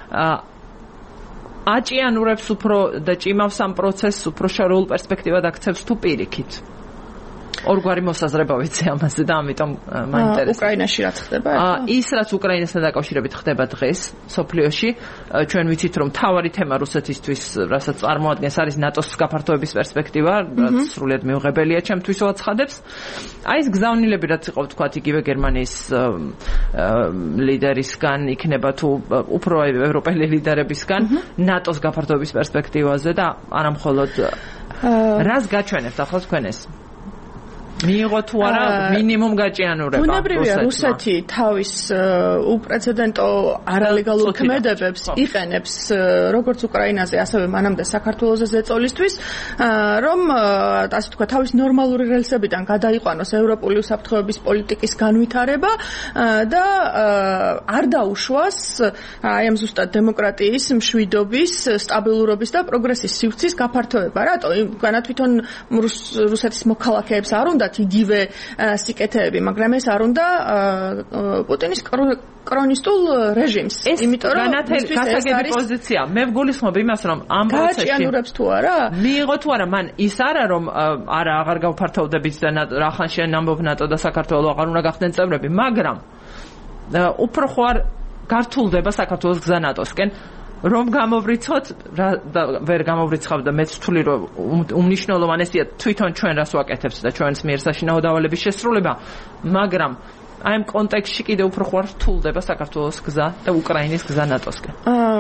აჭიანურებს უფრო და ჭიმავს ამ პროცესს უფრო შორეულ პერსპექტივად აქცევს თუ პირიქით. ორგვარი მოსაზრება ვიცი ამაზე და ამიტომ მაინტერესებს. უკრაინაში რაც ხდება? ის რაც უკრაინასთან დაკავშირებით ხდება დღეს სოფლიოში, ჩვენ ვიცით რომ თავარი თემა რუსეთისთვის, რასაც წარმოადგენს არის ნატოს გაფართოების პერსპექტივა, რაც სრულიად მიუღებელია ჩემთვის უაცხადებს. აი ეს გზავნილები რაც იყო თქვათ იგივე გერმანიის ლიდერისგან იქნება თუ უფრო ევროპელი ლიდერებისგან ნატოს გაფართოების პერსპექტივაზე და არა მხოლოდ რას გაჩვენებთ ახლა თქვენ ეს? მიიღო თუ არა მინიმუმ გაჭიანურება ბუნებრივია რუსეთი თავის უპრეცედენტო არალეგალურ ქმედებებს იყენებს როგორც უკრაინაზე ასევე მანამდე საქართველოზე ზეწოლისთვის რომ ასე თქვა თავის ნორმალური რელსებიდან გადაიყვანოს ევროპული უსაფრთხოების პოლიტიკის განვითარება და არ დაუშვას აი ამ ზუსტად დემოკრატიის მშვიდობის სტაბილურობის და პროგრესის სივრცის გაფართოება რატო განა თვითონ რუსეთის მოქალაქეებს არ უნდა იგივე სიკეთეები, მაგრამ ეს არ უნდა პუტინის კრონისტულ რეჟიმს. იმიტომ რომ გასაგები პოზიცია. მე ვგულისხმობ იმას, რომ ამ პროცესში გააჭიანურებს თუ არა? მიიღო თუ არა, მან ის არა რომ არა აღარ გავფართოვდებით და რა ხან შენ ამბობ ნატო და საქართველო აღარ უნდა გახდნენ წევრები, მაგრამ უფრო ხო არ გართულდება საქართველოს გზა ნატოსკენ. რომ გამოვრიცოთ და ვერ გამოვრიცხავ და მეც ვთვლი რომ უმნიშვნელოვანესია თვითონ ჩვენ რას ვაკეთებთ და ჩვენს მიერ საშინაო დავალების შესრულება მაგრამ აი ამ კონტექსტში კიდევ უფრო ხوار რთულდება საქართველოს გზა და უკრაინის გზა ნატოსკენ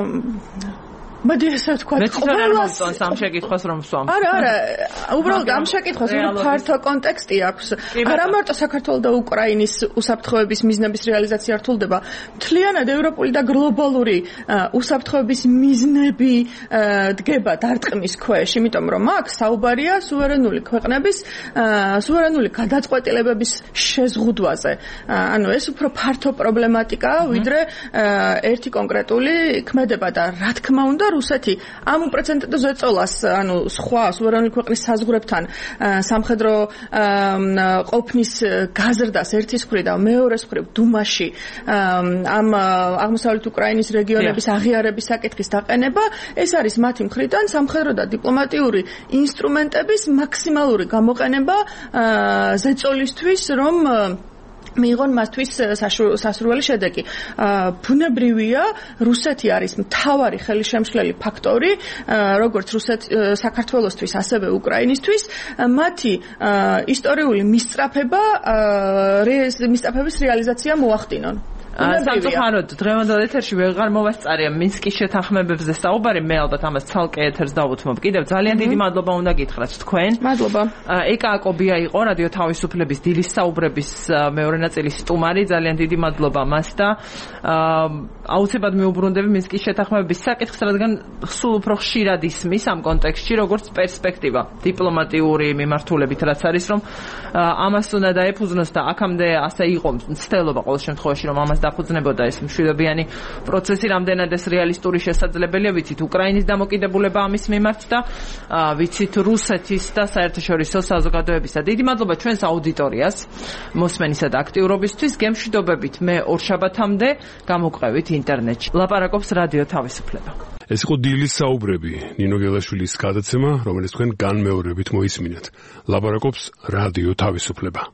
მოდი ესე ვთქვა ყველას ამ შეკითხვას რომ ვსვამ არა უბრალოდ ამ შეკითხვას ფართო კონტექსტი აქვს არა მარტო საქართველოს და უკრაინის უსაფრთხოების მიზნების რეალიზაცია რთულდება მთლიანად ევროპული და გლობალური უსაფრთხოების მიზნები დგება დარტყმის ქვეშ იმიტომ რომ აქ საუბარია სუვერენული ქვეყნების სუვერენული გადაწყვეტილებების შეზღუდვაზე ანუ ეს უფრო ფართო პრობლემატიკაა ვიდრე ერთი კონკრეტული ქმედება და რა თქმა უნდა რუსეთი ამ უპრეცედენტო ზეწოლას, ანუ სხვა სუვერენული ქვეყნის საზღვრებთან სამხედრო ყოფნის გაზრდას ერთის მხრივ და მეორეს მხრივ დუმაში ამ აღმოსავლეთ უკრაინის რეგიონების აღიარების საკითხის დაყენება, ეს არის მათი მხრიდან სამხედრო და დიპლომატიური ინსტრუმენტების მაქსიმალური გამოყენება ზეწოლისთვის, რომ მიიღონ მასთვის სასურველი შედეგი. ბუნებრივია, რუსეთი არის მთავარი ხელშემშლელი ფაქტორი, როგორც საქართველოსთვის, ასევე უკრაინისთვის, მათი ისტორიული მისწრაფების რეალიზაცია მოახდინონ. სამწუხაროდ დღევანდელ ეთერში ვეღარ მოვასწარია მინსკის შეთანხმებებზე საუბარი, მე ალბათ ამას ცალკე ეთერს დავუთმობ. კიდევ ძალიან დიდი მადლობა უნდა გითხრათ თქვენ. მადლობა. ეკა აკობია იყო რადიო თავისუფლების დილის საუბრების მეორე ნაწილის სტუმარი, ძალიან დიდი მადლობა მას და აუცილებლად მიუბრუნდები მინსკის შეთანხმებების საკითხს, რადგან სულ უფრო ხშირად ისმის ამ კონტექსტში როგორც პერსპექტივა დიპლომატიური მიმართულებით, რაც არის რომ ამას უნდა დაეფუძნოს და აქამდე ასე იყო მცდელობა ყოველ შემთხვევაში რომ ამას დაფუძნებოდა ეს მშვიდობიანი პროცესი, რამდენად ეს რეალისტური შესაძლებელია, ვიცით უკრაინის დამოკიდებულება ამის მიმართ და ვიცით რუსეთის და საერთაშორისო საზოგადოებისა. დიდი მადლობა ჩვენს აუდიტორიას მოსმენისა და აქტიურობისთვის. გემშვიდობებით მე ორშაბათამდე გამოგყევით ინტერნეტში. ლაპარაკობს რადიო თავისუფლება. ეს იყო დილის საუბრები, ნინო გელაშვილის გადაცემა, რომელიც თქვენ განმეორებით მოისმინეთ. ლაპარაკობს რადიო თავისუფლება.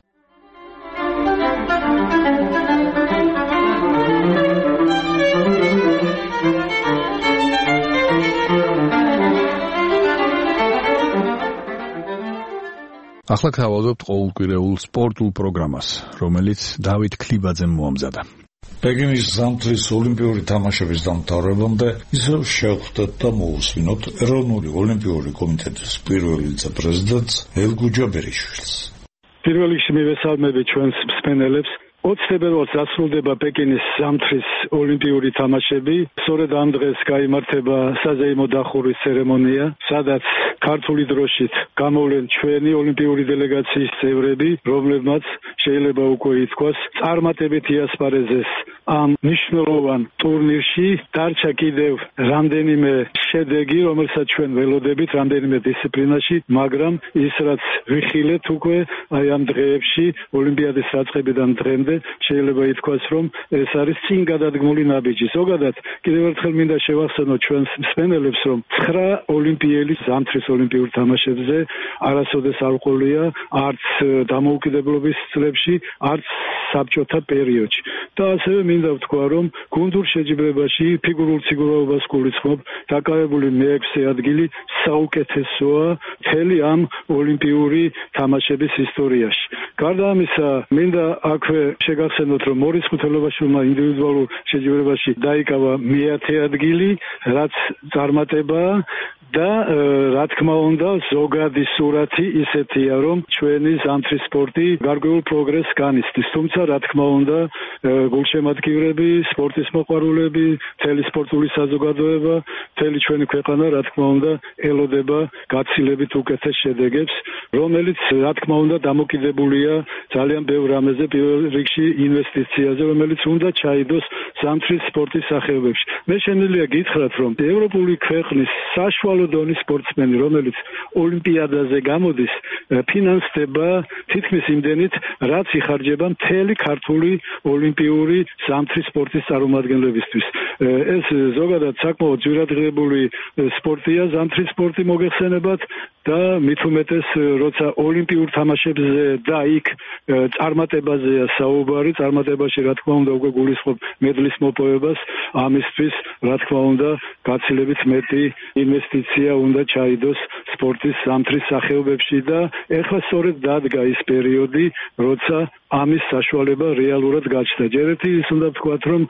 ახლა გავავზობთ ყოველკვირეულ სპორტულ პროგრამას, რომელიც დავით ქლიბაძემ მოამზადა. პეკინის ზამთრის ოლიმპიური თამაშების დამთავრებამდე ისევ შევხვდეთ და მოусვინოთ ეროვნული ოლიმპიური კომიტეტის პირველ ვიცე-პრეზიდენტს ელგუჯა ბერიშვილს. პირველ რიგში მივესალმები ჩვენს მსმენელებს. 20 თებერვალს დასრულდება პეკინის ზამთრის ოლიმპიური თამაშები. სწორედ ამ დღეს გაიმართება საზეიმო დახურვის ცერემონია, სადაც ქართული დროშით გამოვლენ ჩვენი ოლიმპიური დელეგაციის წევრები, რომლებმაც შეიძლება უკვე ითქვას წარმატებით იასპარეზეს ამ მნიშვნელოვან ტურნირში. დარჩა კიდევ რამდენიმე შედეგი, რომელსაც ჩვენ ველოდებით რამდენიმე დისციპლინაში, მაგრამ ის რაც ვიხილეთ უკვე აი ამ დღეებში ოლიმპიადის დაწყებიდან დღემდე შეიძლება ითქვას, რომ ეს არის წინ გადადგმული ნაბიჯი. ზოგადად კიდევ ერთხელ მინდა შევახსენო ჩვენს მსმენელებს, რომ 9 ოლიმპიელი ზამთრის ოლიმპიურ თამაშებზე არასოდეს არ ყოლია არც დამოუკიდებლობის წლებში, არც საბჭოთა პერიოდში. და ასევე მინდა ვთქვა, რომ გუნდურ შეჯიბრებაში ფიგურულ სიგურაობას გულისხმობ, დაკავებული მე-6 ადგილი საუკეთესოა მთელი ამ ოლიმპიური თამაშების ისტორიაში. გარდა ამისა, მინდა აქვე შეგახსენოთ, რომ მორის ხუთელობაშვილმა ინდივიდუალურ შეჯიბრებაში დაიკავა მე-10 ადგილი, რაც წარმატებაა. და რა თქმა უნდა ზოგადი სურათი ისეთია, რომ ჩვენი ზამთრის სპორტი გარკვეულ პროგრესს განიცდის. თუმცა რა თქმა უნდა გულშემატკივრები, სპორტის მოყვარულები, მთელი სპორტული საზოგადოება, მთელი ჩვენი ქვეყანა რა თქმა უნდა ელოდება გაცილებით უკეთეს შედეგებს, რომელიც რა თქმა უნდა დამოკიდებულია ძალიან ბევრ რამეზე, პირველ რიგში ინვესტიციაზე, რომელიც უნდა ჩაიდოს ზამთრის სპორტის სახეობებში. მე შემიძლია გითხრათ, რომ ევროპული ქვეყნის საშუალო დონის სპორტსმენი, რომელიც ოლიმპიადაზე გამოდის, ფინანსდება თითქმის იმდენით, რაც იხარჯება მთელი ქართული ოლიმპიური ზამთრის სპორტის წარმომადგენლებისთვის. ეს ზოგადად საკმაოდ ძვირადღირებული სპორტია, ზამთრის სპორტი მოგეხსენებათ და მით უმეტეს, როცა ოლიმპიურ თამაშებზე და იქ წარმატებაზეა საუბარი, წარმატებაში რა თქმა უნდა უკვე გულისხმობ მედლის მოპოვებას, ამისთვის რა თქმა უნდა გაცილებით მეტი ინვესტიცია უნდა ჩაიდოს სპორტის ზამთრის სახეობებში და ეხლა სწორედ დადგა ის პერიოდი, როცა ამის საშუალება რეალურად გაჩნდა. ჯერ ერთი ის უნდა ვთქვათ, რომ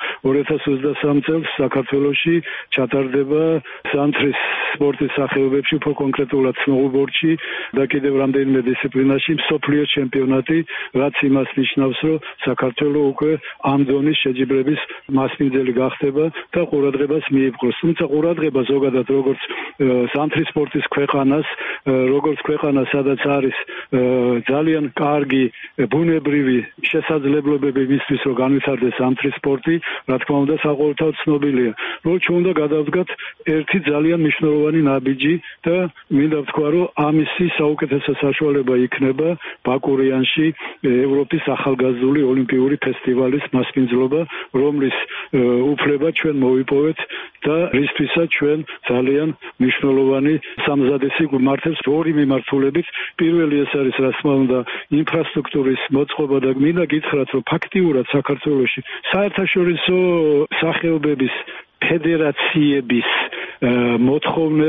2023 წელს საქართველოში ჩატარდება ზამთრის სპორტის სახეობებში, უფრო კონკრეტულად სნოუბორდში და კიდევ რამდენიმე დისციპლინაში მსოფლიო ჩემპიონატი, რაც იმას ნიშნავს, რომ საქართველო უკვე ამ დონის შეჯიბრების მასპინძელი გახდება და ყურადღებას მიიპყროს. თუმცა ყურადღება ზოგადად როგორც ზამთრის სპორტის ქვეყანას, როგორც ქვეყანას, სადაც არის ძალიან კარგი ბუნებრივი შესაძლებლობები მისთვის, რომ განვითარდეს ზამთრის სპორტი, რა თქმა უნდა საყოველთაოდ ცნობილია. რომ ჩვენ უნდა გადავდგათ ერთი ძალიან მნიშვნელოვანი ნაბიჯი და მინდა ვთქვა, რომ ამისი საუკეთესო საშუალება იქნება ბაკურიანში ევროპის ახალგაზრდული ოლიმპიური ფესტივალის მასპინძლობა, რომლის უფლება ჩვენ მოვიპოვეთ და რისთვისაც ჩვენ ძალიან მნიშვნელოვანი სამზადისი გვმართებს ორი მიმართულებით. პირველი ეს არის რა თქმა უნდა ინფრასტრუქტურის მოწყობა და მინდა გითხრათ, რომ ფაქტიურად საქართველოში საერთაშორისო სახეობების ფედერაციების მოთხოვნებს,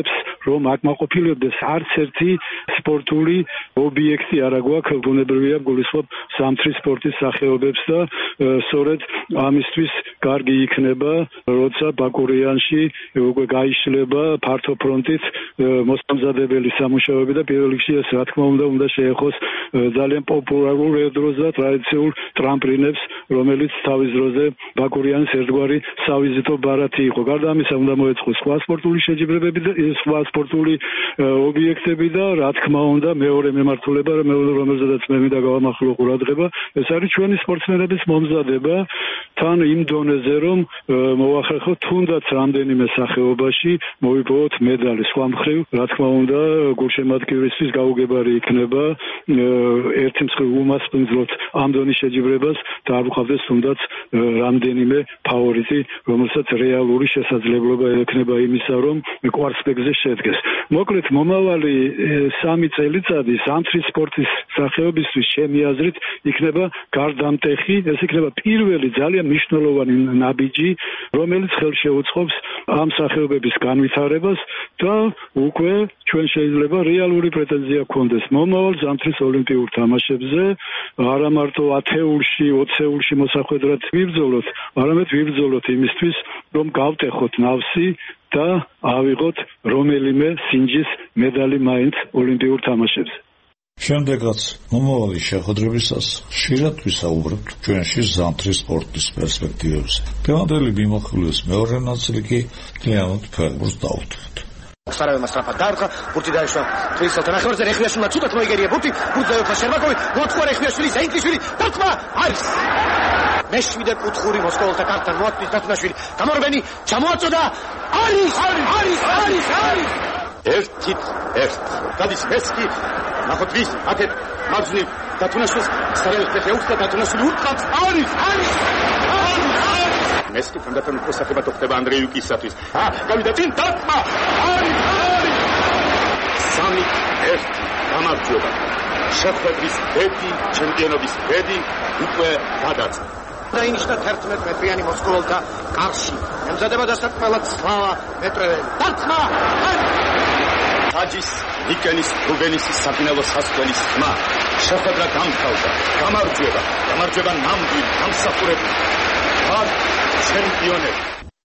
რომ აკმაყოფილებდეს არც ერთი სპორტული ობიექტი არ აქვს, ბუნებრივია გულისხმობ ზამთრის სპორტის სახეობებს და სწორედ ამისთვის კარგი იქნება, როცა ბაკურიანში უკვე გაიშლება ფართო ფრონტით მოსამზადებელი სამუშაოები და პირველ რიგში ეს რა თქმა უნდა შეეხოს ძალიან პოპულარულ ერდროს და ტრადიციულ ტრამპლინებს, რომელიც თავის დროზე ბაკურიანის ერთგვარი სავიზიტო ბარათი იყო. გარდა ამისა უნდა მოეწყოს სხვა სპორტული შეჯიბრებები და სხვა სპორტული ობიექტები და რა თქმა უნდა მეორე მემართულება, რომელზედაც მე მინდა გავამახვილო ყურადღება, ეს არის ჩვენი სპორტსმენების მომზადება თან იმ დონეზე, რომ მოვახერხოთ თუნდაც რამდენიმე სახეობაში მოვიპოვოთ მედალი. სხვა მხრივ, რა თქმა უნდა, გულშემატკივრისთვის გაუგებარი იქნება ერთი მხრივ უმასპინძლოთ ამ დონის შეჯიბრებას და არ ვყავდეს თუნდაც რამდენიმე ფავორიტი, რომელსაც რეალური შესაძლებლობა ექნება იმისა, რომ კვარცხლბეკზე შედგეს. მოკლედ, მომავალი 3 წელიწადი ზამთრის სპორტის სახეობისთვის ჩემი აზრით იქნება გარდამტეხი, ეს იქნება პირველი ძალიან მნიშვნელოვანი ნაბიჯი, რომელიც ხელშეუწყობს ამ სახეობების განვითარებას და უკვე ჩვენ შეიძლება რეალური პრეტენზია გქონდეს მომავალ ზამთრის ოლიმპიურ თამაშებზე, არა მარტო ათეულში, 20-ში მოსახვედრად ვიბრძოლოთ, არამედ ვიბრძოლოთ იმისთვის, რომ გავტეხოთ ნავსი და ავიღოთ რომელიმე სინჯის მედალი მაინც ოლიმპიურ თამაშებზე. შემდეგაც მომავალი შეხვედრებისას ხშირად ვისაუბრებთ ჩვენში ზამთრის სპორტის პერსპექტივებზე. დღევანდელი მიმოხილვის მეორე ნაწილი კი ლეონიდ ფერბურს დაუდგათ. Სარაევმა სწრაფად დაარტყა, ბურთი დაეშვა თვისელთან ნახევარზე, რეხიაშვილმა ცუდად მოიგერია ბურთი, ბურთზეოთა შერბაკოვი, მოთხვა რეხიაშვილი, ზეინკლიშვილი, დარტყმა არის! მეშვიდე კუთხური მოსკოველთა კარტთან მოაწვის დათუნაშვილი, გამარბენი ჩამოაწოდა, არის! ერთით ერთ. გადის მესკი, ნახოთ ვის, აკეთ, მარჯვნივ, დათუნაშვილს, სარაევს ფეხი აუხსნა, დათუნაშვილი უტყავს, არის! მესკი თანდათან უფრო საფებად ხდება ანდრეიუკისათვის. გავიდა წინ დარტყმა! არის! 3-1 გამარჯვება. შეხვედრის ბედი, ჩემპიონობის ბედი უკვე გადაწყდა. დაინიშნა 11 მეტრიანი მოსკოველთა კარში. ემზადება დასაწყმელად სლავა მეტრეველი. დარტყმა! ტაჯის, ნიკენის, რუბენისის საფინალო სასწველის ხმა. შეხვედრა გამთავრდა. გამარჯვება ნამდვილ დამსახურებულ. ჩემპიონები.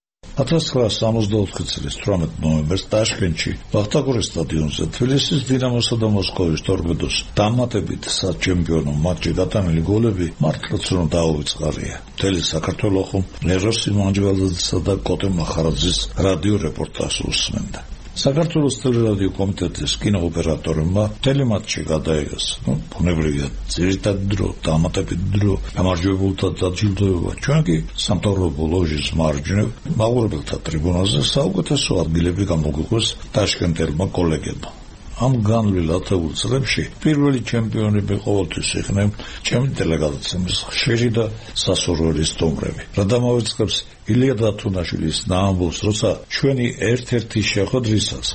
1964 წლის 18 ნოემბერს ტაშკენტში, ბახტაგორის სტადიონზე თბილისის დინამოსა და მოსკოვის ტორპედოს დამატებით საჩემპიონო მატჩი გატანილი გოლები მართლაც რომ დაუვიწყარია. მთელი საქართველო ხომ ლეროს სიმანჯველაძისა და კოტე მახარაძის რადიო რეპორტაჟს უსმენდა. საქართველოს ტელერადიო კომიტეტის კინოოპერატორებმა ტელემატჩი გადაიღეს. ბუნებრივია, ძირითადი დრო, დამატებითი დრო, გამარჯვებულთა დაჯილდოება. ჩვენ კი სამთავრობო ლოჟის მარჯვნივ მაყურებელთა ტრიბუნაზე საუკეთესო ადგილები გამოგვიყვეს ტაშკენტელმა კოლეგებმა. ამ განვლილ ათეულ წლებში პირველი ჩემპიონები ყოველთვის იყვნენ ჩემი დელეგაციის ხშირი და სასურველი სტუმრები. რა დამავიწყებს ილია დათუნაშვილის ნაამბობს, როცა ჩვენი ერთ-ერთი შეხვედრისას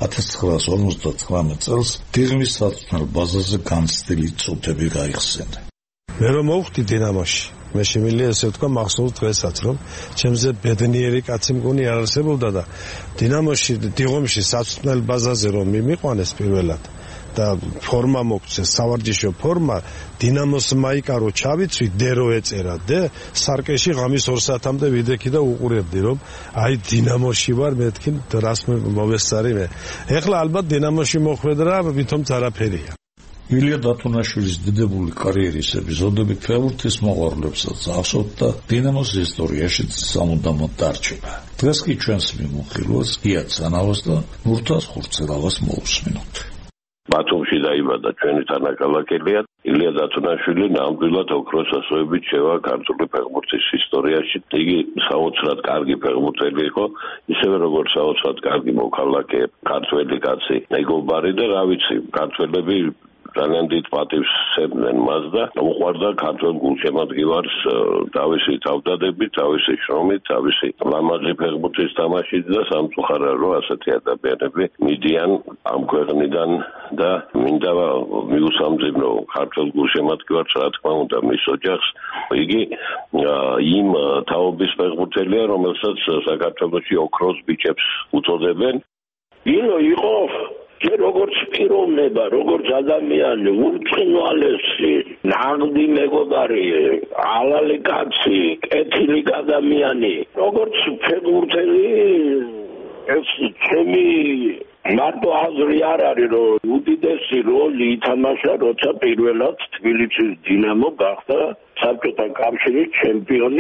1959 წელს დიღმის საწვრთნელ ბაზაზე განცდილი წუთები გაიხსენა. მე რომ მოვხდი დინამოში, მე შემიძლია ესე ვთქვა მახსოვს დღესაც, რომ ჩემზე ბედნიერი კაცი მგონი არ არსებობდა და დინამოში, დიღომში საწვრთნელ ბაზაზე რომ მიმიყვანეს პირველად და ფორმა მოგცეს, სავარჯიშო ფორმა, დინამოს მაიკარო ჩავიცვი, დერო ეწერა და სარკეში ღამის 2 საათამდე ვიდექი და უყურებდი, რომ აი დინამოში ვარ, მეთქი რას მოვესწარი მე. ეხლა ალბათ დინამოში მოხვედრა ვითომც არაფერია. ილია დათუნაშვილის დიდებული კარიერის ეპიზოდები ფეხბურთის მოყვარულებსაც ახსოვთ და დინამოს ისტორიაში სამუდამოდ დარჩება. დღეს კი ჩვენს მიმოხილვას გია ცანავას და ნურთას ხურცელავას მოусმინოთ. ბათუმში დაიბადა ჩვენი თანაკალაკელია ილია დათუნაშვილი, ნამდვილად ოქროს ასოებით შევა ქართული ფეხბურთის ისტორიაში. იგი საოცრად კარგი ფეხბურთელი იყო, ისევე როგორც საოცრად კარგი მოქალაქე, ქართველი კაცი, მეგობარი და რა ვიცი, ქართველები ძალიან დიდ პატივს სცემდნენ მას და უყვარდა ქართულ გულშემატკივარს თავისი თავდადებით, თავისი შრომით, თავისი ლამაზი ფეხბურთის თამაშით და სამწუხაროდ რომ ასეთი ადამიანები მიდიან ამ ქვეყნიდან და მინდა მიუსამძიმნო ქართულ გულშემატკივარს, რა თქმა უნდა, მის ოჯახს. იგი იმ თაობის ფეხბურთელია, რომელსაც საქართველოში ოქროს ბიჭებს უწოდებენ. ილო იყო როგორც პიროვნება, როგორც ადამიანი, უცხინვალესი, ნაღდი მეგობარი, ალალი კაცი, კეთილი ადამიანი, როგორც ფეხბურთელი, ეს ჩემი მარტო აზრი არ არის, რომ უდიდესი როლი ითამაშა, როცა პირველად თბილისის დინამო გახდა საბჭოთა კავშირის ჩემპიონი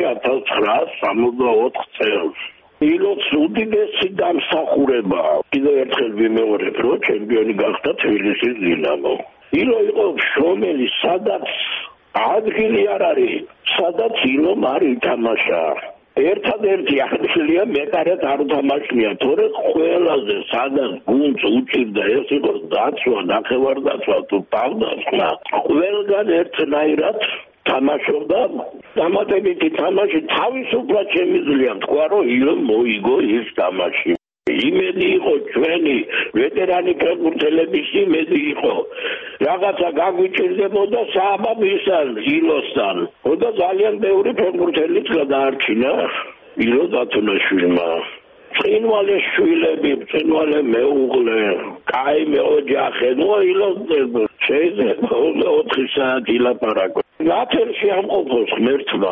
1964 წელს. ილოც უდიდესი დამსახურება. კიდევ ერთხელ ვიმეორებ, რომ ჩემპიონი გახდა თბილისის დინამო. ილო იყო შრომელი, სადაც ადგილი არ არის, სადაც ილომ არ ითამაშა. ერთადერთი აღნიშნულია მეტარად არ უთამაშია, თორე ყველაზე სადაც გუნდს უჭირდა ეს იყო დაცვა, ნახევარდაცვა თუ თავდაცვა, ყველგან ერთნაირად თამაშობდა. დამატებითი თამაში თავისუფლად შემიძლია თქვა, რომ ილომ მოიგო ეს თამაში. იმედი იყო ჩვენი ვეტერანი ფეხბურთელების იმედი იყო. რაღაცა გაგვიჭირდებოდა სააბაბისთან, ილოსთან. და ძალიან ბევრი ფეხბურთელიც გადაარჩინა ილო დათუნაშვილმა. ბრწყინვალე შვილები, ბრწყინვალე მეუღლე, კაი ოჯახი, ილო შეიძლება 4 საათი ლაპარაკო. ნათელში ამყოფოს ღმერთმა.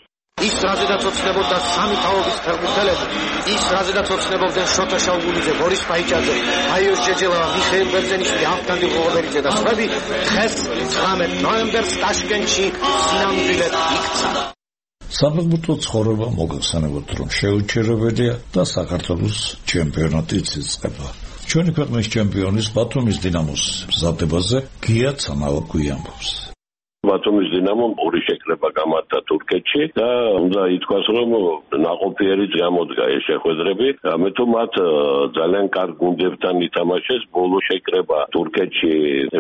ის რაზედაც ოცნებობდა სამი თაობის ფეხბურთელები, ის რაზედაც ოცნებობდნენ შოთა შაუგულიძე, ბორის პაიჭაძე, აიოს ჯეჯელავა, მიხეილ ბერძენიშვილი, ავგანდი ღოღობერიძე და სხვები, დღეს 19 ნოემბერს ტაშკენტში სინამდვილედ იქცა. საფეხბურთო ცხოვრება მოგახსენებათ, რომ შეუჩერებელია და საქართველოს ჩემპიონატიც იწყება. ჩვენი ქვეყნის ჩემპიონის ბათუმის დინამოს მზადებაზე გია ცანალაკვი ამბობს. ბათუმის დინამომ ორი შეკრება გამართა თურქეთში და უნდა ითქვას, რომ ნაყოფიერიც გამოდგა ეს შეხვედრები. მე თუ მათ ძალიან კარგ გუნდებთან ითამაშეს, ბოლო შეკრება თურქეთში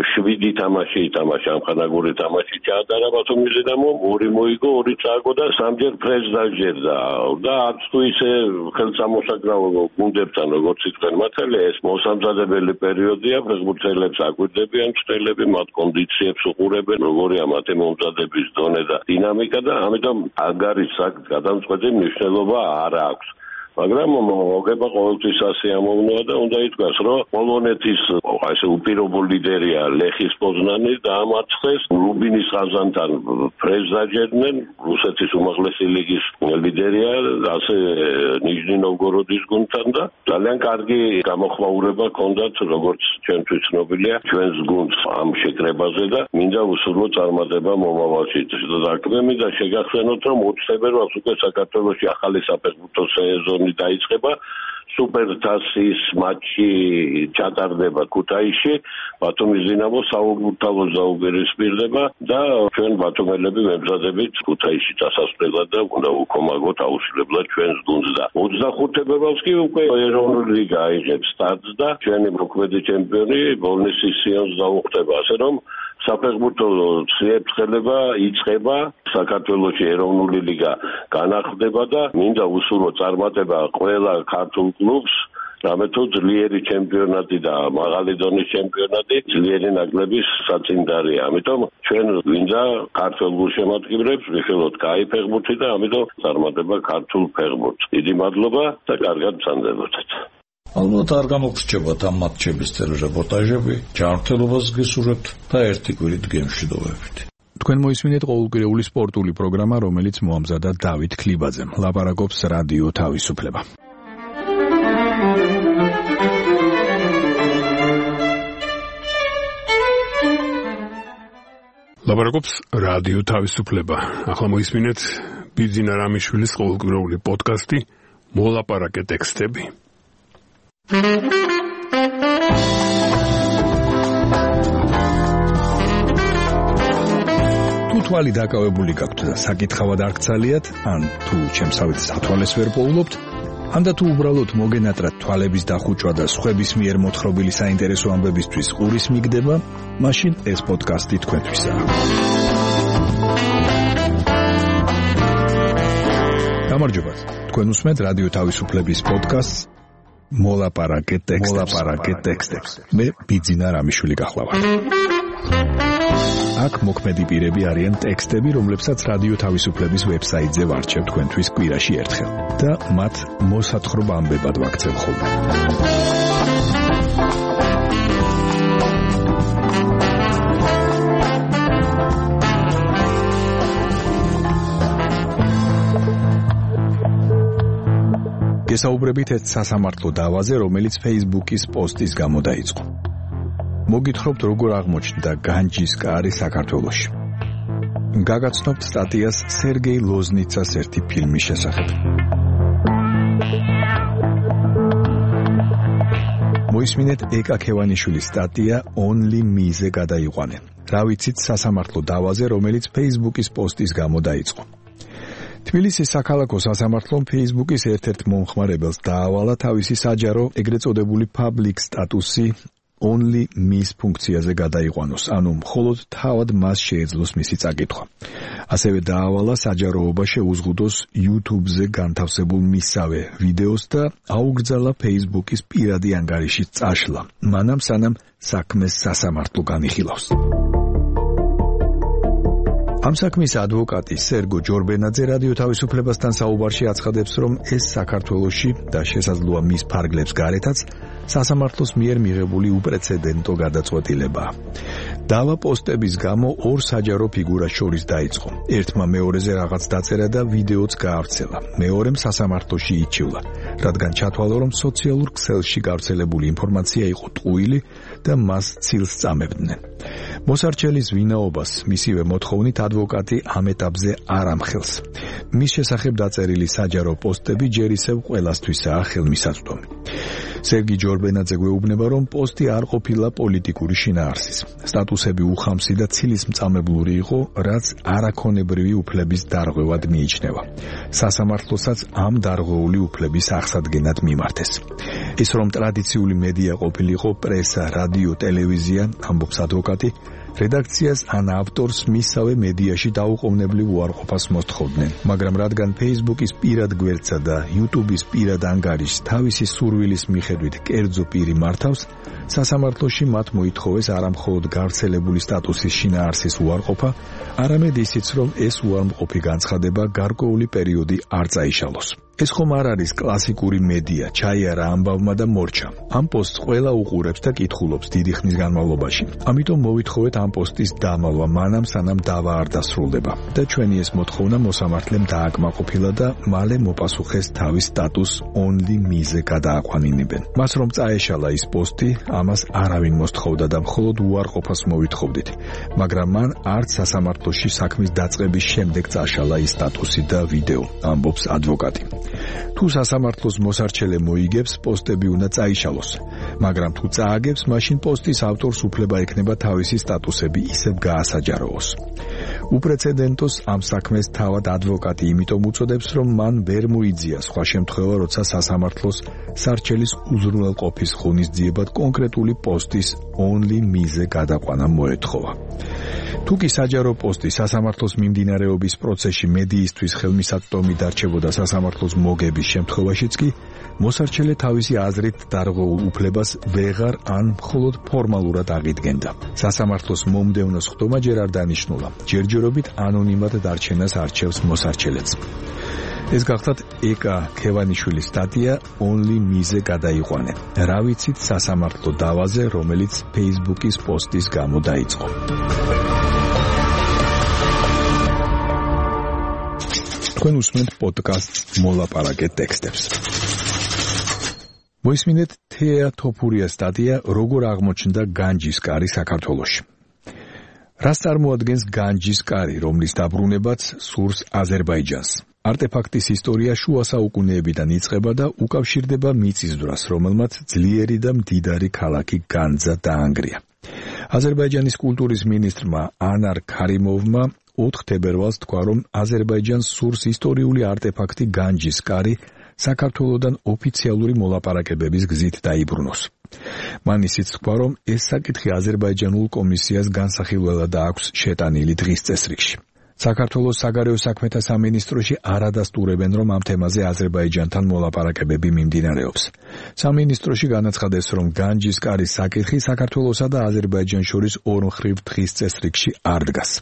7 თამაში ითამაშა, ამხანაგური თამაში ჩაატარა ბათუმის დინამომ, 2 მოიგო, 2 წააგო და 3ჯერ ფრენს დაჯერდა. და არც თუ ისე ხელსამოსაგრაო გუნდებთან, როგორც იყვნენ მართალი, ეს მოსამზადებელი პერიოდია, ფეხბურთელებს აგვირდებიან მცდელები, მათ კონდიციებს უყურებენ, როგორია მათი მომზადების დონე და დინამიკა და ამიტომ აგარის გადამწყვეტი მნიშვნელობა არ აქვს. მაგრამ მოგება ყოველთვის ასიამოვნოა და უნდა ითქვას, რომ პოლონეთის ესე უპირობო ლიდერია ლეხის პოზნანი დაამარცხეს, რუბინის ყაზანთან ფრენს დაჯერდნენ, რუსეთის უმაღლესი ლიგის ლიდერია, ასე ნიჟნი ნოვგოროდის გუნდთან და ძალიან კარგი გამოხმაურება ჰქონდათ, როგორც ჩვენთვის ცნობილია, ჩვენს გუნდს ამ შეკრებაზე და მინდა უსურვო წარმატება მომავალში. და მინდა შეგახსენოთ, რომ 20 თებერვალს უკვე საქართველოში ახალი საფეხბურთო სეზონი დაიწყება. სუპერთასის მატჩი ჩატარდება ქუთაისში, ბათუმის დინამო საურმთავოს დაუპირისპირდება და ჩვენ ბათუმელები მემზადებით ქუთაისში დასასვლელად და უნდა ვუკომაგოთ აუცილებლად ჩვენს გუნდს და 25 თებერვალს კი უკვე ეროვნული ლიგა აიღებს სტარტს და ჩვენი მოქმედი ჩემპიონი ბოლნისის სიონს დაუხვდება, ასე რომ საფეხბურთო ციებ-ცხელება იწყება, საქართველოში ეროვნული ლიგა განახლდება და მინდა უსურვო წარმატება ყველა ქართულ კლუბს, რამე თუ ძლიერი ჩემპიონატი და მაღალი დონის ჩემპიონატი ძლიერი ნაკრების საწინდარია. ამიტომ ჩვენ მინდა ქართულ გულშემატკივრებს ვიხილოთ კაი ფეხბურთი და ამიტომ წარმატება ქართულ ფეხბურთს. დიდი მადლობა და კარგად ბრძანდებოდეთ. ალბათ არ გამოგრჩებათ ამ მატჩების ტელერეპორტაჟები, ჯანმრთელობას გისურვებთ და ერთი კვირით გემშვიდობებით. თქვენ მოისმინეთ ყოველკვირეული სპორტული პროგრამა, რომელიც მოამზადა დავით ქლიბაძემ. ლაპარაკობს რადიო თავისუფლება. ლაპარაკობს რადიო თავისუფლება. ახლა მოისმინეთ ბიძინა რამიშვილის ყოველკვირეული პოდკასტი მოლაპარაკე ტექსტები. თუ თვალი დაკავებული გაქვთ და საკითხავად არ გცალიათ, ან თუ ჩემსავით სათვალეს ვერ პოულობთ, ან და თუ უბრალოდ მოგენატრათ თვალების დახუჭვა და სხვების მიერ მოთხრობილი საინტერესო ამბებისთვის ყურის მიგდება, მაშინ ეს პოდკასტი თქვენთვისაა. გამარჯობათ. თქვენ უსმენთ რადიო თავისუფლების პოდკასტს მოლაპარაკე ტექსტებს. მე ბიძინა რამიშვილი გახლავართ. აქ მოქმედი პირები არიან ტექსტები, რომლებსაც რადიო თავისუფლების ვებსაიტზე ვარჩევ თქვენთვის კვირაში ერთხელ და მათ მოსათხრობ ამბებად ვაქცევ ხოლმე. გესაუბრებით ერთ სასამართლო დავაზე, რომელიც Facebook-ის პოსტის გამო დაიწყო. მოგითხრობთ, როგორ აღმოჩნდა განჯის კარი საქართველოში. გაგაცნობთ სტატიას სერგეი ლოზნიცას ერთი ფილმის შესახებ. მოისმინეთ ეკა ქევანიშვილის სტატია Only Me-ზე გადაიყვანენ. რა ვიცით სასამართლო დავაზე, რომელიც Facebook-ის პოსტის გამო დაიწყო. თბილისის საქალაქო სასამართლომ Facebook-ის ერთ-ერთ მომხმარებელს დაავალა თავისი საჯარო ეგრეთ წოდებული public სტატუსი Only Me-ს ფუნქციაზე გადაიყვანოს, ანუ მხოლოდ თავად მას შეეძლოს მისი წაკითხვა. ასევე დაავალა საჯაროობა შეუზღუდოს YouTube-ზე განთავსებულ მისავე ვიდეოს და აუგრძალა Facebook-ის პირადი ანგარიშის წაშლა, მანამ სანამ საქმეს სასამართლო განიხილავს. ამ საქმის ადვოკატი სერგო ჯორბენაძე რადიო თავისუფლებასთან საუბარში აცხადებს, რომ ეს საქართველოში და შესაძლოა მის ფარგლებს გარეთაც სასამართლოს მიერ მიღებული უპრეცედენტო გადაწყვეტილებაა. დავა პოსტების გამო ორ საჯარო ფიგურას შორის დაიწყო. ერთმა მეორეზე რაღაც დაწერა და ვიდეოც გაავრცელა. მეორემ სასამართლოში იჩივლა, რადგან ჩათვალა, რომ სოციალურ ქსელში გავრცელებული ინფორმაცია იყო ტყუილი და მას ცილს წამებდნენ. მოსარჩელის ვინაობას მისივე მოთხოვნით ადვოკატი ამ ეტაპზე არ ამხელს. მის შესახებ დაწერილი საჯარო პოსტები ჯერ ისევ ყველასთვისაა ხელმისაწვდომი. სერგი ჯორბენაძე გვეუბნება, რომ პოსტი არ ყოფილა პოლიტიკური შინაარსის. სტატუსები უხამსი და ცილისმწამებლური იყო, რაც არაქონებრივი უფლების დარღვევად მიიჩნევა. სასამართლოსაც ამ დარღვეული უფლების აღსადგენად მიმართეს. ის რომ ტრადიციული მედია ყოფილიყო პრესა, რადიო, ტელევიზია, ამბობს ადვოკატი, რედაქციას ან ავტორს მისავე მედიაში დაუყოვნებლივ უარყოფას მოსთხოვდნენ, მაგრამ რადგან Facebook-ის პირად გვერდსა და YouTube-ის პირად ანგარიშს თავისი სურვილის მიხედვით კერძო პირი მართავს, სასამართლოში მათ მოითხოვეს არამხოლოდ გავრცელებული სტატუსის შინაარსის უარყოფა, არამედ ისიც, რომ ეს უარმყოფი განცხადება გარკვეული პერიოდი არ წაიშალოს. ეს ხომ არ არის კლასიკური მედია, ჩაიარა ამბავმა და მორჩა. ამ პოსტს ყველა უყურებს და კითხულობს დიდი ხნის განმავლობაში. ამიტომ მოვითხოვეთ ამ პოსტის დამალვა მანამ სანამ დავა არ დასრულდება. და ჩვენი ეს მოთხოვნა მოსამართლემ დააკმაყოფილა და მალე მოპასუხეს თავის სტატუს Only Me-ზე გადააყვანინებენ. მას რომ წაეშალა ის პოსტი, ამას არავინ მოსთხოვდა და მხოლოდ უარყოფას მოვითხოვდით. მაგრამ მან არც სასამართლოში საქმის დაწყების შემდეგ წაშალა ის სტატუსი და ვიდეო, ამბობს ადვოკატი. თუ სასამართლოს მოსარჩელე მოიგებს, პოსტები უნდა წაიშალოს, მაგრამ თუ წააგებს, მაშინ პოსტის ავტორს უფლება ექნება თავისი სტატუსები ისევ გაასაჯაროოს. უპრეცედენტოს ამ საქმეს თავად ადვოკატი იმიტომ უწოდებს, რომ მან ვერ მოიძია სხვა შემთხვევა, როცა სასამართლოს სარჩელის უზრუნველყოფის ღონისძიებად კონკრეტული პოსტის Only Me-ზე გადაყვანა მოეთხოვა. თუ კი საჯარო პოსტი სასამართლოს მიმდინარეობის პროცესში მედიისთვის ხელმისაწვდომი დარჩებოდა სასამართლოს მოგების შემთხვევაშიც კი, მოსარჩელე თავისი აზრით დარღვეულ უფლებას ვეღარ ან მხოლოდ ფორმალურად აღიდგენდა. სასამართლოს მომდევნო სხდომა ჯერ არ დანიშნულა, ჯერჯერობით ანონიმად დარჩენას არჩევს მოსარჩელეც. ეს გახლავთ ეკა ქევანიშვილის სტატია Only Me-ზე გადაიყვანენ. რა ვიცით სასამართლო დავაზე, რომელიც Facebook-ის პოსტის გამო დაიწყო. თქვენ უსმენთ პოდკასტს მოლაპარაკე ტექსტებს. მოისმინეთ თეა თოფურიას სტატია როგორ აღმოჩნდა განჯის კარი საქართველოში. რას წარმოადგენს განჯის კარი, რომლის დაბრუნებაც სურს აზერბაიჯანს? არტეფაქტის ისტორია შუა საუკუნეებიდან იწყება და უკავშირდება მიწის დრას, რომელმაც ძლიერი და მდიდარი ქალაქი განძა დაანგრია. აზერბაიჯანის კულტურის მინისტრმა ანარ ქარიმოვმა 4 თებერვალს თქვა, რომ აზერბაიჯანს სურს ისტორიული არტეფაქტი განჯის კარი საქართველოდან ოფიციალური მოლაპარაკებების გზით დაიბრუნოს. მან ისიც თქვა, რომ ეს საკითხი აზერბაიჯანულ კომისიას განსახილველად აქვს შეტანილი დღის წესრიგში. საქართველოს საგარეო საქმეთა სამინისტროში არადასტურებენ, რომ ამ თემაზე აზერბაიჯანთან მოლაპარაკებები მიმდინარეობს. სამინისტროში განაცხადეს, რომ განჯის კარის საკითხი საქართველოსა და აზერბაიჯანს შორის ორმხრივ დღის წესრიგში არ დგას.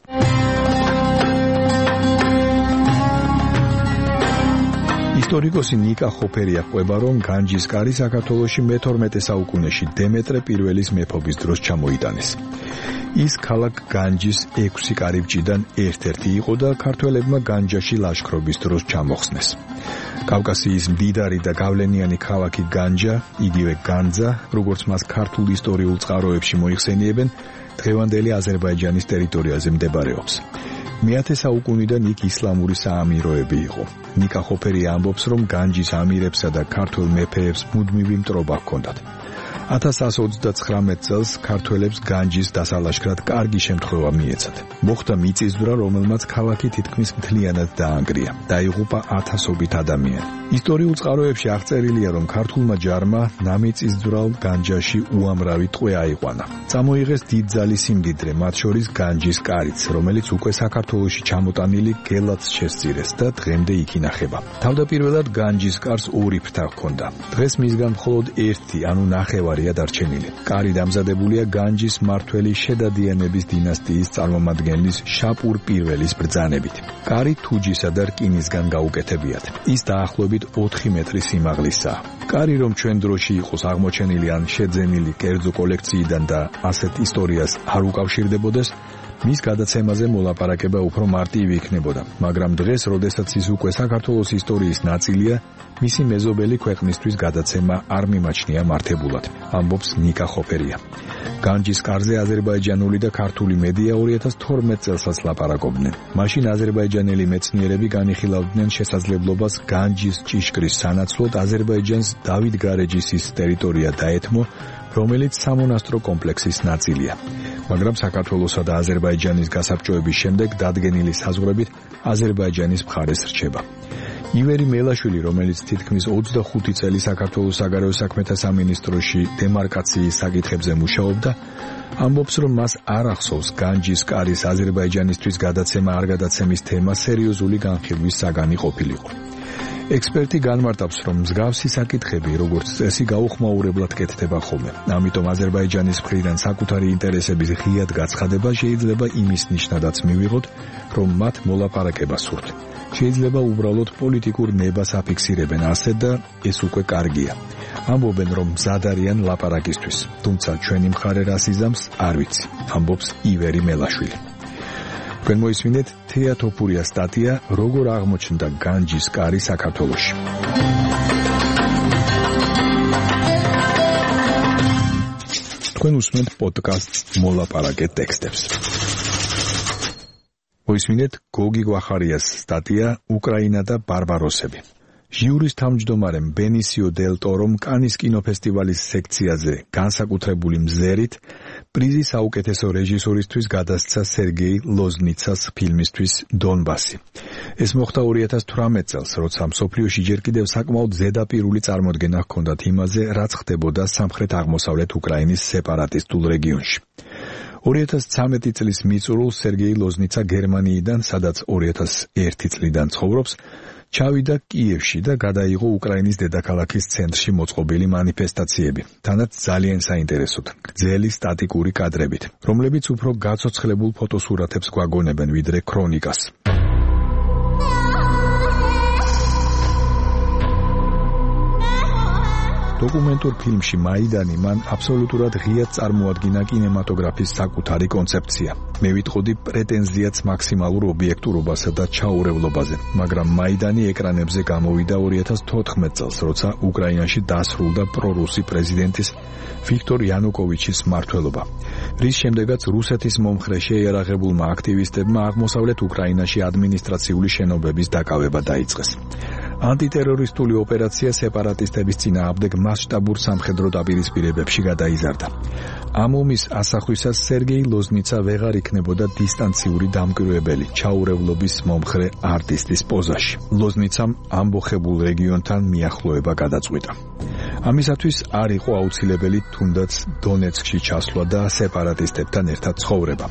ისტორიკოსი ნიკა ხოფერია ყვება, რომ განჯის კარი საქართველოში მე-12 საუკუნეში დემეტრე პირველის მეფობის დროს ჩამოიტანეს. ის ქალაქ განჯის 6 კარიბჭიდან ერთ-ერთი იყო და ქართველებმა განჯაში ლაშქრობის დროს ჩამოხსნეს. კავკასიის მდიდარი და გავლენიანი ქალაქი განჯა, იგივე განძა, როგორც მას ქართულ ისტორიულ წყაროებში მოიხსენიებენ, დღევანდელი აზერბაიჯანის ტერიტორიაზე მდებარეობს. მე-10 საუკუნიდან იქ ისლამური საამიროები იყო. ნიკა ხოფერი ამბობს, რომ განჯის ამირებსა და ქართველ მეფეებს მუდმივი მტრობა ჰქონდათ. 1129 წელს ქართველებს განჯის დასალაშქრად კარგი შემთხვევა მიეცათ. მოხდა მიწისძვრა, რომელმაც ქალაქი თითქმის მთლიანად დაანგრია. დაიღუპა ათასობით ადამიანი. ისტორიულ წყაროებში აღწერილია, რომ ქართულმა ჯარმა ნამიწისძვრალ განჯაში უამრავი ტყვე აიყვანა. წამოიღეს დიდძალი სიმდიდრე, მათ შორის განჯის კარიც, რომელიც უკვე საქართველოში ჩამოტანილი გელაც შესწირეს და დღემდე იქ ინახება. თავდაპირველად განჯის კარს 2 ფრთა ჰქონდა. დღეს მისგან მხოლოდ 1, ანუ ნახევარია დარჩენილი. კარი დამზადებულია განჯის მმართველი შედადიანების დინასტიის წარმომადგენლის შაპურ პირველის ბრძანებით. კარი თუჯისა და რკინისგან გაუკეთებიათ. ის დაახლოებით 4 მეტრი სიმაღლისაა. კარი რომ ჩვენ დროში იყოს აღმოჩენილი ან შეძენილი კერძო კოლექციიდან და ასეთ ისტორიას არ უკავშირდებოდეს, მის გადაცემაზე მოლაპარაკება უფრო მარტივი იქნებოდა, მაგრამ დღეს, როდესაც ის უკვე საქართველოს ისტორიის ნაწილია, მისი მეზობელი ქვეყნისთვის გადაცემა არ მიმაჩნია მართებულად, ამბობს ნიკა ხოფერია. განჯის კარზე აზერბაიჯანული და ქართული მედია 2012 წელსაც ლაპარაკობდნენ. მაშინ აზერბაიჯანელი მეცნიერები განიხილავდნენ შესაძლებლობას განჯის ჭიშკრის სანაცვლოდ აზერბაიჯანს დავით გარეჯისის ტერიტორია დაეთმო, რომელიც სამონასტრო კომპლექსის ნაწილია. მაგრამ საქართველოსა და აზერბაიჯანის გასაბჭოების შემდეგ დადგენილი საზღვრებით აზერბაიჯანის მხარეს რჩება. ივერი მელაშვილი, რომელიც თითქმის 25 წელი საქართველოს საგარეო საქმეთა სამინისტროში დემარკაციის საკითხებზე მუშაობდა, ამბობს, რომ მას არ ახსოვს განჯის კარის აზერბაიჯანისთვის გადაცემა არ გადაცემის თემა სერიოზული განხილვის საგანი ყოფილიყო. ექსპერტი განმარტავს, რომ მსგავსი საკითხები, როგორც წესი, გაუხმაურებლად კეთდება ხოლმე. ამიტომ აზერბაიჯანის მხრიდან საკუთარი ინტერესების ღიად გაცხადება შეიძლება იმის ნიშნადაც მივიღოთ, რომ მათ მოლაპარაკება სურთ. შეიძლება უბრალოდ პოლიტიკურ ნებას აფიქსირებენ ასე და ეს უკვე კარგია. ამბობენ, რომ მზად არიან ლაპარაკისთვის, თუმცა ჩვენი მხარე რას იზამს, არ ვიცი, ამბობს ივერი მელაშვილი. თქვენ მოისმინეთ თეა თოფურიას სტატია როგორ აღმოჩნდა განჯის კარი საქართველოში. თქვენ უსმენთ პოდკასტს მოლაპარაკე ტექსტებს. მოისმინეთ გოგი გვახარიას სტატია უკრაინა და ბარბაროსები. ჟიურის თავმჯდომარემ ბენისიო დელ ტორომ კანის კინოფესტივალის სექციაზე განსაკუთრებული მზერით პრიზი საუკეთესო რეჟისორისთვის გადასცა სერგეი ლოზნიცას ფილმისთვის დონბასი. ეს მოხდა 2018 წელს, როცა მსოფლიოში ჯერ კიდევ საკმაოდ ზედაპირული წარმოდგენა ჰქონდათ იმაზე, რაც ხდებოდა სამხრეთ-აღმოსავლეთ უკრაინის სეპარატისტულ რეგიონში. 2013 წლის მიწურულს სერგეი ლოზნიცა გერმანიიდან, სადაც 2001 წლიდან ცხოვრობს, ჩავიდა კიევში და გადაიღო უკრაინის დედაქალაქის ცენტრში მოწყობილი მანიფესტაციები, თანაც ძალიან საინტერესოდ, გრძელი სტატიკური კადრებით, რომლებიც უფრო გაცოცხლებულ ფოტოსურათებს გვაგონებენ ვიდრე ქრონიკას. დოკუმენტურ ფილმში მაიდანი მან აბსოლუტურად ღიად წარმოადგინა კინემატოგრაფის საკუთარი კონცეფცია. მე ვიტყოდი პრეტენზიაც მაქსიმალურ ობიექტურობასა და ჩაურევლობაზე, მაგრამ მაიდანი ეკრანებზე გამოვიდა 2014 წელს, როცა უკრაინაში დასრულდა პრორუსი პრეზიდენტის ვიქტორ იანუკოვიჩის მმართველობა, რის შემდეგაც რუსეთის მომხრე შეიარაღებულმა აქტივისტებმა აღმოსავლეთ უკრაინაში ადმინისტრაციული შენობების დაკავება დაიწყეს. ანტიტერორისტული ოპერაცია სეპარატისტების წინააღმდეგ მასშტაბურ სამხედრო დაპირისპირებებში გადაიზარდა. ამ ომის ასახვისას სერგეი ლოზნიცა ვეღარ იქნებოდა დისტანციური დამკვირვებელი ჩაურევლობის მომხრე არტისტის პოზაში. ლოზნიცამ ამბოხებულ რეგიონთან მიახლოება გადაწყვიტა. ამისათვის არ იყო აუცილებელი თუნდაც დონეცკში ჩასვლა და სეპარატისტებთან ერთად ცხოვრება.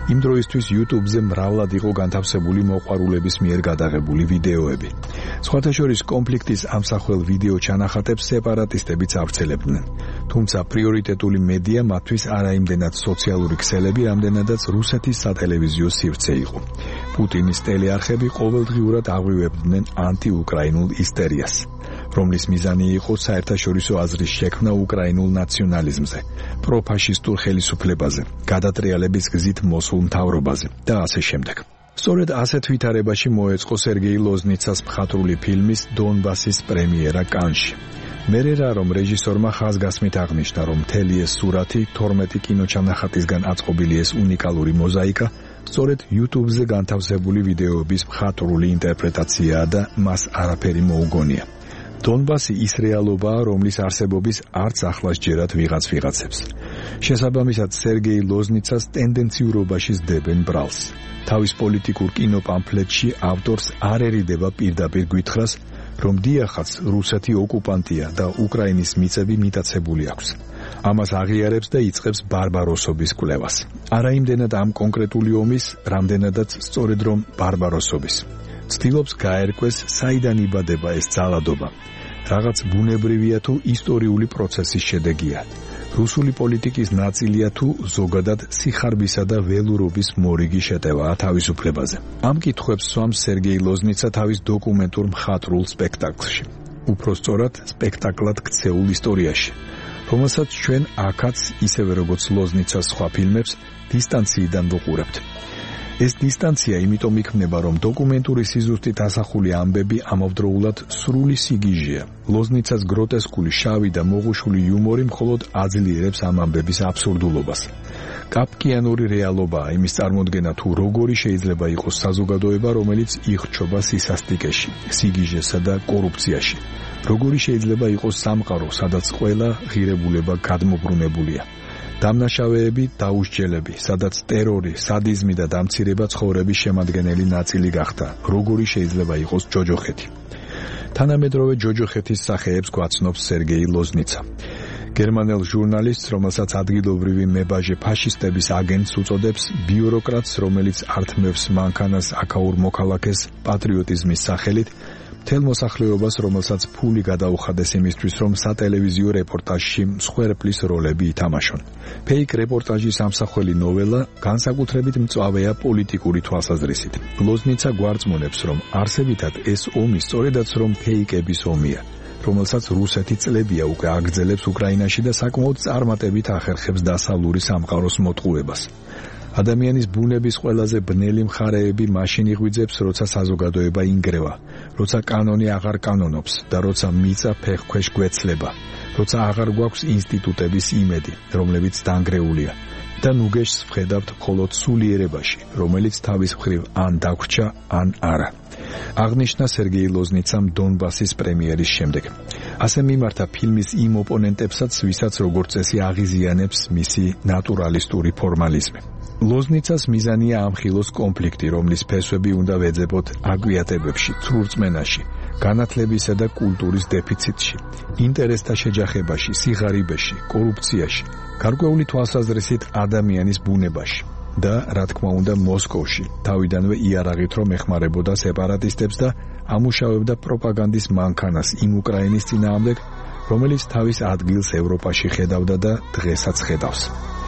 იმ დროისთვის YouTube-ზე მრავლად იყო განთავსებული მოყვარულების მიერ გადაღებული ვიდეოები. სხვათა შორის კონფლიქტის ამსახველ ვიდეო ჩანახატებს სეპარატისტებიც ავრცელებდნენ. თუმცა პრიორიტეტული მედია მათთვის არაიმდენად სოციალური ქსელები, რამდენადაც რუსეთის სატელევიზიო სივრცე იყო. პუტინის ტელეარხები ყოველდღიურად აღვივებდნენ ანტიუკრაინულ ისტერიას, რომლის მიზანი იყო საერთაშორისო აზრის შექმნა უკრაინულ ნაციონალიზმზე, პროფაშისტურ ხელისუფლებაზე, გადატრიალების გზით მოსულ მთავრობაზე და ასე შემდეგ. სწორედ ასეთ ვითარებაში მოეწყო სერგეი ლოზნიცას მხატვრული ფილმის დონბასის პრემიერა კანში. მერერა რომ რეჟისორმა ხაზგასმით აღნიშნა, რომ მთელი ეს სურათი 12 კინოჩანახატისგან აწყობილი ეს უნიკალური მოზაიკა სწორედ YouTube-ზე განთავსებული ვიდეოების მხატვრული ინტერპრეტაციაა და მას არაფერი მოუგონია. დონბასი ის რეალობაა, რომლის არსებობის არც ახლას ჯერათ ვიღაცებს. შესაბამისად, სერგეი ლოზნიცას ტენდენციურობაში სდებენ ბრალს. თავის პოლიტიკურ კინოპამფლეტში ავტორს არ ერიდება პირდაპირ გვითხრას, რომ დიახაც რუსეთი ოკუპანტია და უკრაინის მიწები მიტაცებული აქვს. ამას აღიარებს და იწყებს ბარბაროსობის კვლევას. არაიმდენად ამ კონკრეტული ომის, რამდენადაც სწორედ რომ ბარბაროსობის. ცდილობს გაერკვეს, საიდან იბადება ეს ძალადობა. რაღაც ბუნებრივია თუ ისტორიული პროცესის შედეგია. რუსული პოლიტიკის ნაწილია თუ ზოგადად სიხარბისა და ველურობის მორიგი შეტევაა თავისუფლებაზე. ამ კითხვებს სვამს სერგეი ლოზნიცა თავის დოკუმენტურ მხატვრულ სპექტაკლში. უფრო სწორად, სპექტაკლად ქცეულ ისტორიაში, რომელსაც ჩვენ აქაც, ისევე როგორც ლოზნიცას სხვა ფილმებს, დისტანციიდან ვუყურებთ. ეს დისტანცია იმიტომ იქმნება, რომ დოკუმენტური სიზუსტით ასახული ამბები ამავდროულად სრული სიგიჟეა. ლოზნიცას გროტესკული, შავი და მოღუშული იუმორი მხოლოდ აძლიერებს ამ ამბების აბსურდულობას. კაფკიანური რეალობაა იმის წარმოდგენა, თუ როგორი შეიძლება იყოს საზოგადოება, რომელიც იხრჩობა სისასტიკეში, სიგიჟესა და კორუფციაში. როგორი შეიძლება იყოს სამყარო, სადაც ყველა ღირებულება გადმობრუნებულია. დამნაშავეები, დაუსჯელები, სადაც ტერორი, სადიზმი და დამცირება ცხოვრების შემადგენელი ნაწილი გახდა. როგორი შეიძლება იყოს ჯოჯოხეთი. თანამედროვე ჯოჯოხეთის სახეებს გვაცნობს სერგეი ლოზნიცა. გერმანელ ჟურნალისტს, რომელსაც ადგილობრივი მებაჟე ფაშისტების აგენტს უწოდებს, ბიუროკრატს, რომელიც ართმევს მანქანას აქაურ მოქალაქეს პატრიოტიზმის სახელით, მთელ მოსახლეობას, რომელსაც ფული გადაუხადეს იმისთვის, რომ სატელევიზიო რეპორტაჟში მსხვერპლის როლები ითამაშონ. ფეიქ რეპორტაჟის ამსახველი ნოველა განსაკუთრებით მწვავეა პოლიტიკური თვალსაზრისით. ლოზნიცა გვარწმუნებს, რომ არსებითად ეს ომი სწორედაც რომ ფეიქების ომია, რომელსაც რუსეთი წლებია უკვე აგრძელებს უკრაინაში და საკმაოდ წარმატებით ახერხებს დასავლური სამყაროს მოტყუებას. ადამიანის ბუნების ყველაზე ბნელი მხარეები მაშინ იღვიძებს, როცა საზოგადოება ინგრევა, როცა კანონი აღარ კანონობს და როცა მიწა ფეხქვეშ გვეცლება, როცა აღარ გვაქვს ინსტიტუტების იმედი, რომლებიც დანგრეულია და ნუგეშს ვხედავთ მხოლოდ სულიერებაში, რომელიც თავის მხრივ ან დაგვრჩა, ან არა. აღნიშნა სერგეი ლოზნიცამ დონბასის პრემიერის შემდეგ. ასე მიმართა ფილმის იმ ოპონენტებსაც, ვისაც როგორც წესი აღიზიანებს მისი ნატურალისტური ფორმალიზმი. ლოზნიცას მიზანია ამხილოს კონფლიქტი, რომლის ფესვები უნდა ვეძებოთ აგვიატებებში, ცრურწმენაში, განათლებისა და კულტურის დეფიციტში, ინტერესთა შეჯახებაში, სიღარიბეში, კორუფციაში, გარკვეული თვალსაზრისით ადამიანის ბუნებაში და, რა თქმა უნდა, მოსკოვში, თავიდანვე იარაღით რომ ეხმარებოდა სეპარატისტებს და ამუშავებდა პროპაგანდის მანქანას იმ უკრაინის წინააღმდეგ, რომელიც თავის ადგილს ევროპაში ხედავდა და დღესაც ხედავს.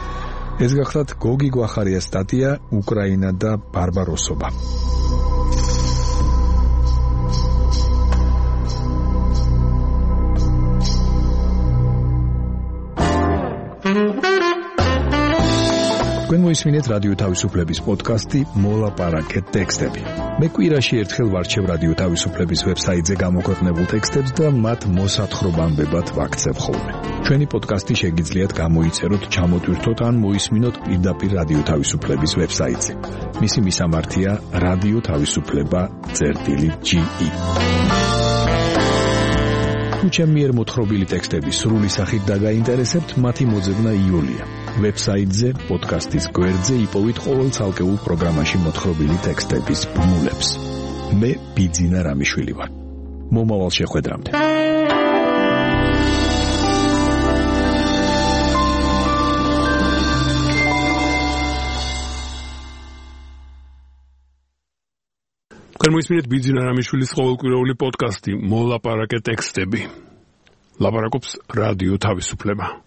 ეს გახლავთ გოგი გვახარიას სტატია უკრაინა და ბარბაროსობა. თქვენ მოისმინეთ რადიო თავისუფლების პოდკასტი მოლაპარაკეთ ტექსტები. მე კვირაში ერთხელ ვარჩევ რადიო თავისუფლების ვებსაიტზე გამოქვეყნებულ ტექსტებს და მათ მოსათხრობამდებად ვაქცევ ხოლმე. ჩვენი პოდკასტი შეგიძლიათ გამოიწეროთ, ჩამოტვირთოთ ან მოისმინოთ პირდაპირ რადიო თავისუფლების ვებსაიტზე. მისი მისამართია რადიო თავისუფლება.ge. თუ ჩემი მიერ მოთხრობილი ტექსტები სრული სახით დაგაინტერესებთ, მათი მოძებნა იოლია. ვებსაიტზე, პოდკასტის გვერდზე იპოვით ყოველ ცალკეულ პროგრამაში მოთხრობილი ტექსტების ბმულებს. მე ბიძინა რამიშვილი ვარ. მომავალ შეხვედრამდე. წარმოისმინეთ ბიძინა რამიშვილის ყოველკვირეული პოდკასტი მოლაპარაკე ტექსტები. ლაპარაკობს რადიო თავისუფლება.